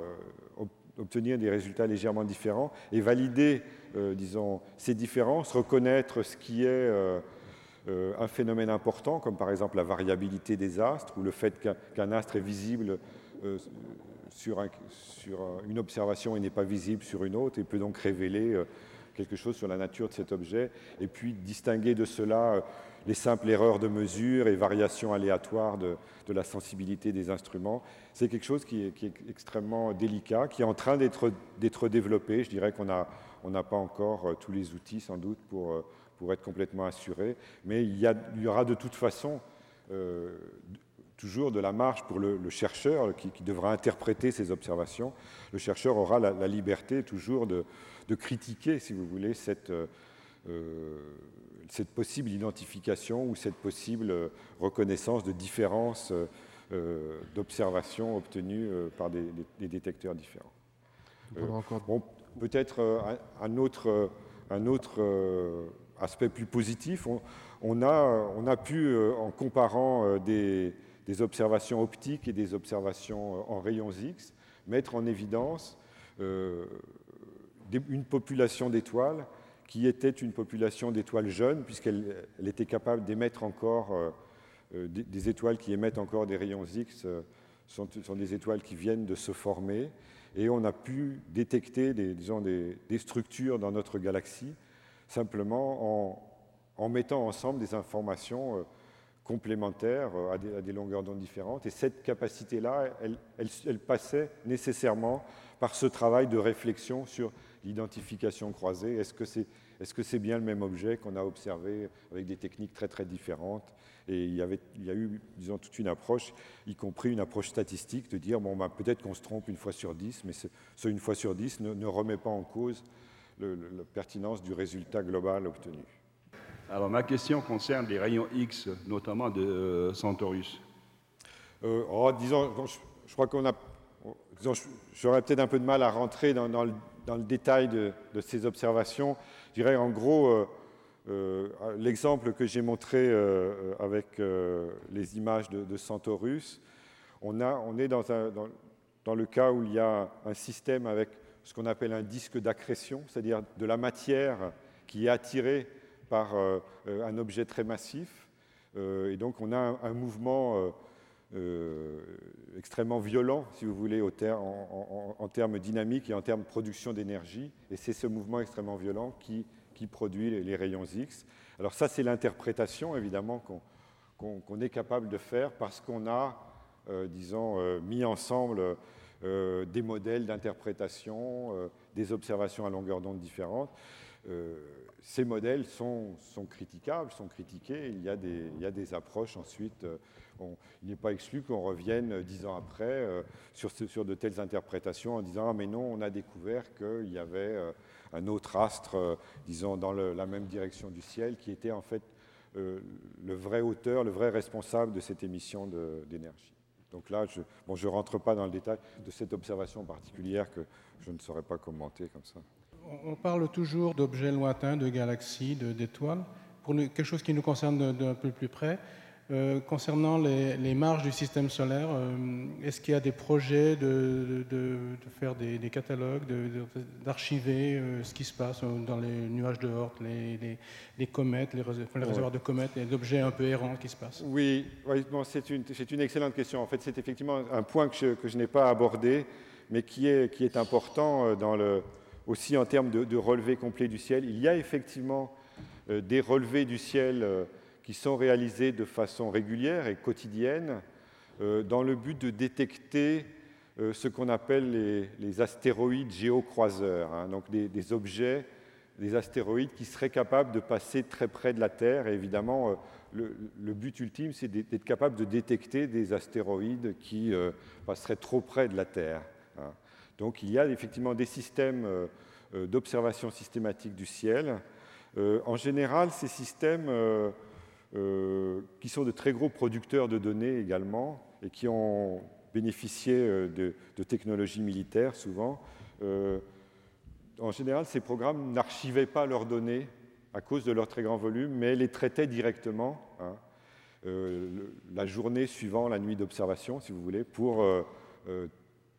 obtenir des résultats légèrement différents et valider, euh, disons, ces différences, reconnaître ce qui est euh, euh, un phénomène important, comme par exemple la variabilité des astres ou le fait qu'un, qu'un astre est visible euh, sur, un, sur une observation et n'est pas visible sur une autre et peut donc révéler euh, quelque chose sur la nature de cet objet, et puis distinguer de cela euh, les simples erreurs de mesure et variations aléatoires de, de la sensibilité des instruments. C'est quelque chose qui est, qui est extrêmement délicat, qui est en train d'être, d'être développé. Je dirais qu'on n'a on n'a pas encore tous les outils, sans doute, pour, pour être complètement assuré, mais il y, a, il y aura de toute façon euh, toujours de la marge pour le, le chercheur qui, qui devra interpréter ces observations. Le chercheur aura la, la liberté toujours de, de critiquer, si vous voulez, cette... Euh, cette possible identification ou cette possible reconnaissance de différences euh, d'observations obtenues euh, par des, des, des détecteurs différents. Euh, bon, peut-être euh, un autre, un autre euh, aspect plus positif, on, on, a, on a pu, euh, en comparant euh, des, des observations optiques et des observations en rayons X, mettre en évidence euh, des, une population d'étoiles qui était une population d'étoiles jeunes, puisqu'elle elle était capable d'émettre encore euh, des, des étoiles qui émettent encore des rayons X, euh, sont, sont des étoiles qui viennent de se former, et on a pu détecter des, disons, des, des structures dans notre galaxie, simplement en, en mettant ensemble des informations euh, complémentaires à des, à des longueurs d'onde différentes. Et cette capacité-là, elle, elle, elle passait nécessairement par ce travail de réflexion sur l'identification croisée. Est-ce que c'est est-ce que c'est bien le même objet qu'on a observé avec des techniques très très différentes? Et il y, avait, il y a eu, disons, toute une approche, y compris une approche statistique, de dire, bon, bah, peut-être qu'on se trompe une fois sur dix, mais ce, ce une fois sur dix ne, ne remet pas en cause le, le, la pertinence du résultat global obtenu. Alors, ma question concerne les rayons X, notamment de euh, Centaurus. Euh, oh, disons, je, je crois qu'on a... Disons, j'aurais peut-être un peu de mal à rentrer dans, dans, le, dans le détail de, de ces observations. Je dirais, en gros... Euh, Euh, l'exemple que j'ai montré euh, avec euh, les images de, de Centaurus, on, a, on est dans, un, dans, dans le cas où il y a un système avec ce qu'on appelle un disque d'accrétion, c'est-à-dire de la matière qui est attirée par euh, un objet très massif. Euh, et donc on a un, un mouvement euh, euh, extrêmement violent, si vous voulez, au ter en, en, en termes dynamiques et en termes de production d'énergie. Et c'est ce mouvement extrêmement violent qui qui produit les rayons X. Alors ça, c'est l'interprétation, évidemment, qu'on qu'on, qu'on est capable de faire parce qu'on a, euh, disons, euh, mis ensemble euh, des modèles d'interprétation, euh, des observations à longueur d'onde différentes. Euh, ces modèles sont, sont critiquables, sont critiqués. Il y a des, il y a des approches ensuite. Euh, on, il n'est pas exclu qu'on revienne euh, dix ans après euh, sur, sur de telles interprétations en disant « Ah, mais non, on a découvert qu'il y avait euh, un autre astre, euh, disons, dans le, la même direction du ciel, qui était en fait euh, le vrai auteur, le vrai responsable de cette émission de, d'énergie. » Donc là, je bon, je rentre pas dans le détail de cette observation particulière que je ne saurais pas commenter comme ça. On parle toujours d'objets lointains, de galaxies, de, d'étoiles. Pour nous, quelque chose qui nous concerne d'un peu plus près, euh, concernant les, les marges du système solaire, euh, est-ce qu'il y a des projets de, de, de faire des, des catalogues, de, de, d'archiver euh, ce qui se passe dans les nuages de Oort, les, les, les comètes, les, enfin, les réservoirs de comètes, les objets un peu errants qui se passent? Oui, oui bon, c'est, une, c'est une excellente question. En fait, c'est effectivement un point que je, que je n'ai pas abordé, mais qui est, qui est important dans le... aussi en termes de, de relevés complets du ciel. Il y a effectivement euh, des relevés du ciel euh, qui sont réalisés de façon régulière et quotidienne euh, dans le but de détecter euh, ce qu'on appelle les, les astéroïdes géocroiseurs, hein, donc des, des objets, des astéroïdes qui seraient capables de passer très près de la Terre. Et évidemment, euh, le, le but ultime, c'est d'être capable de détecter des astéroïdes qui euh, passeraient trop près de la Terre, hein. Donc il y a effectivement des systèmes euh, d'observation systématique du ciel. Euh, en général, ces systèmes euh, euh, qui sont de très gros producteurs de données également et qui ont bénéficié de, de technologies militaires souvent, euh, en général, ces programmes n'archivaient pas leurs données à cause de leur très grand volume, mais les traitaient directement, hein, euh, la journée suivant la nuit d'observation, si vous voulez, pour... Euh, euh,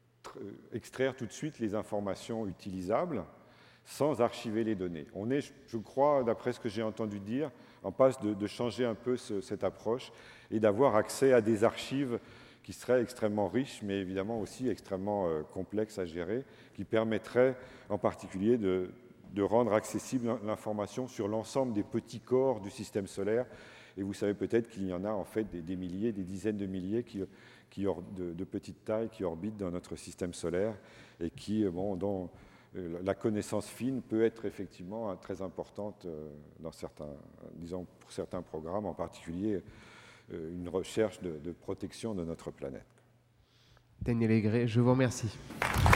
extraire tout de suite les informations utilisables sans archiver les données. On est, je crois, d'après ce que j'ai entendu dire, en passe de, de changer un peu ce, cette approche et d'avoir accès à des archives qui seraient extrêmement riches, mais évidemment aussi extrêmement euh, complexes à gérer, qui permettraient en particulier de, de rendre accessible l'information sur l'ensemble des petits corps du système solaire. Et vous savez peut-être qu'il y en a en fait des, des milliers, des dizaines de milliers qui, qui or, de, de petite taille qui orbitent dans notre système solaire et qui, bon, dont euh, la connaissance fine peut être effectivement très importante euh, dans certains, disons pour certains programmes, en particulier euh, une recherche de, de protection de notre planète. Daniel Aigret, je vous remercie.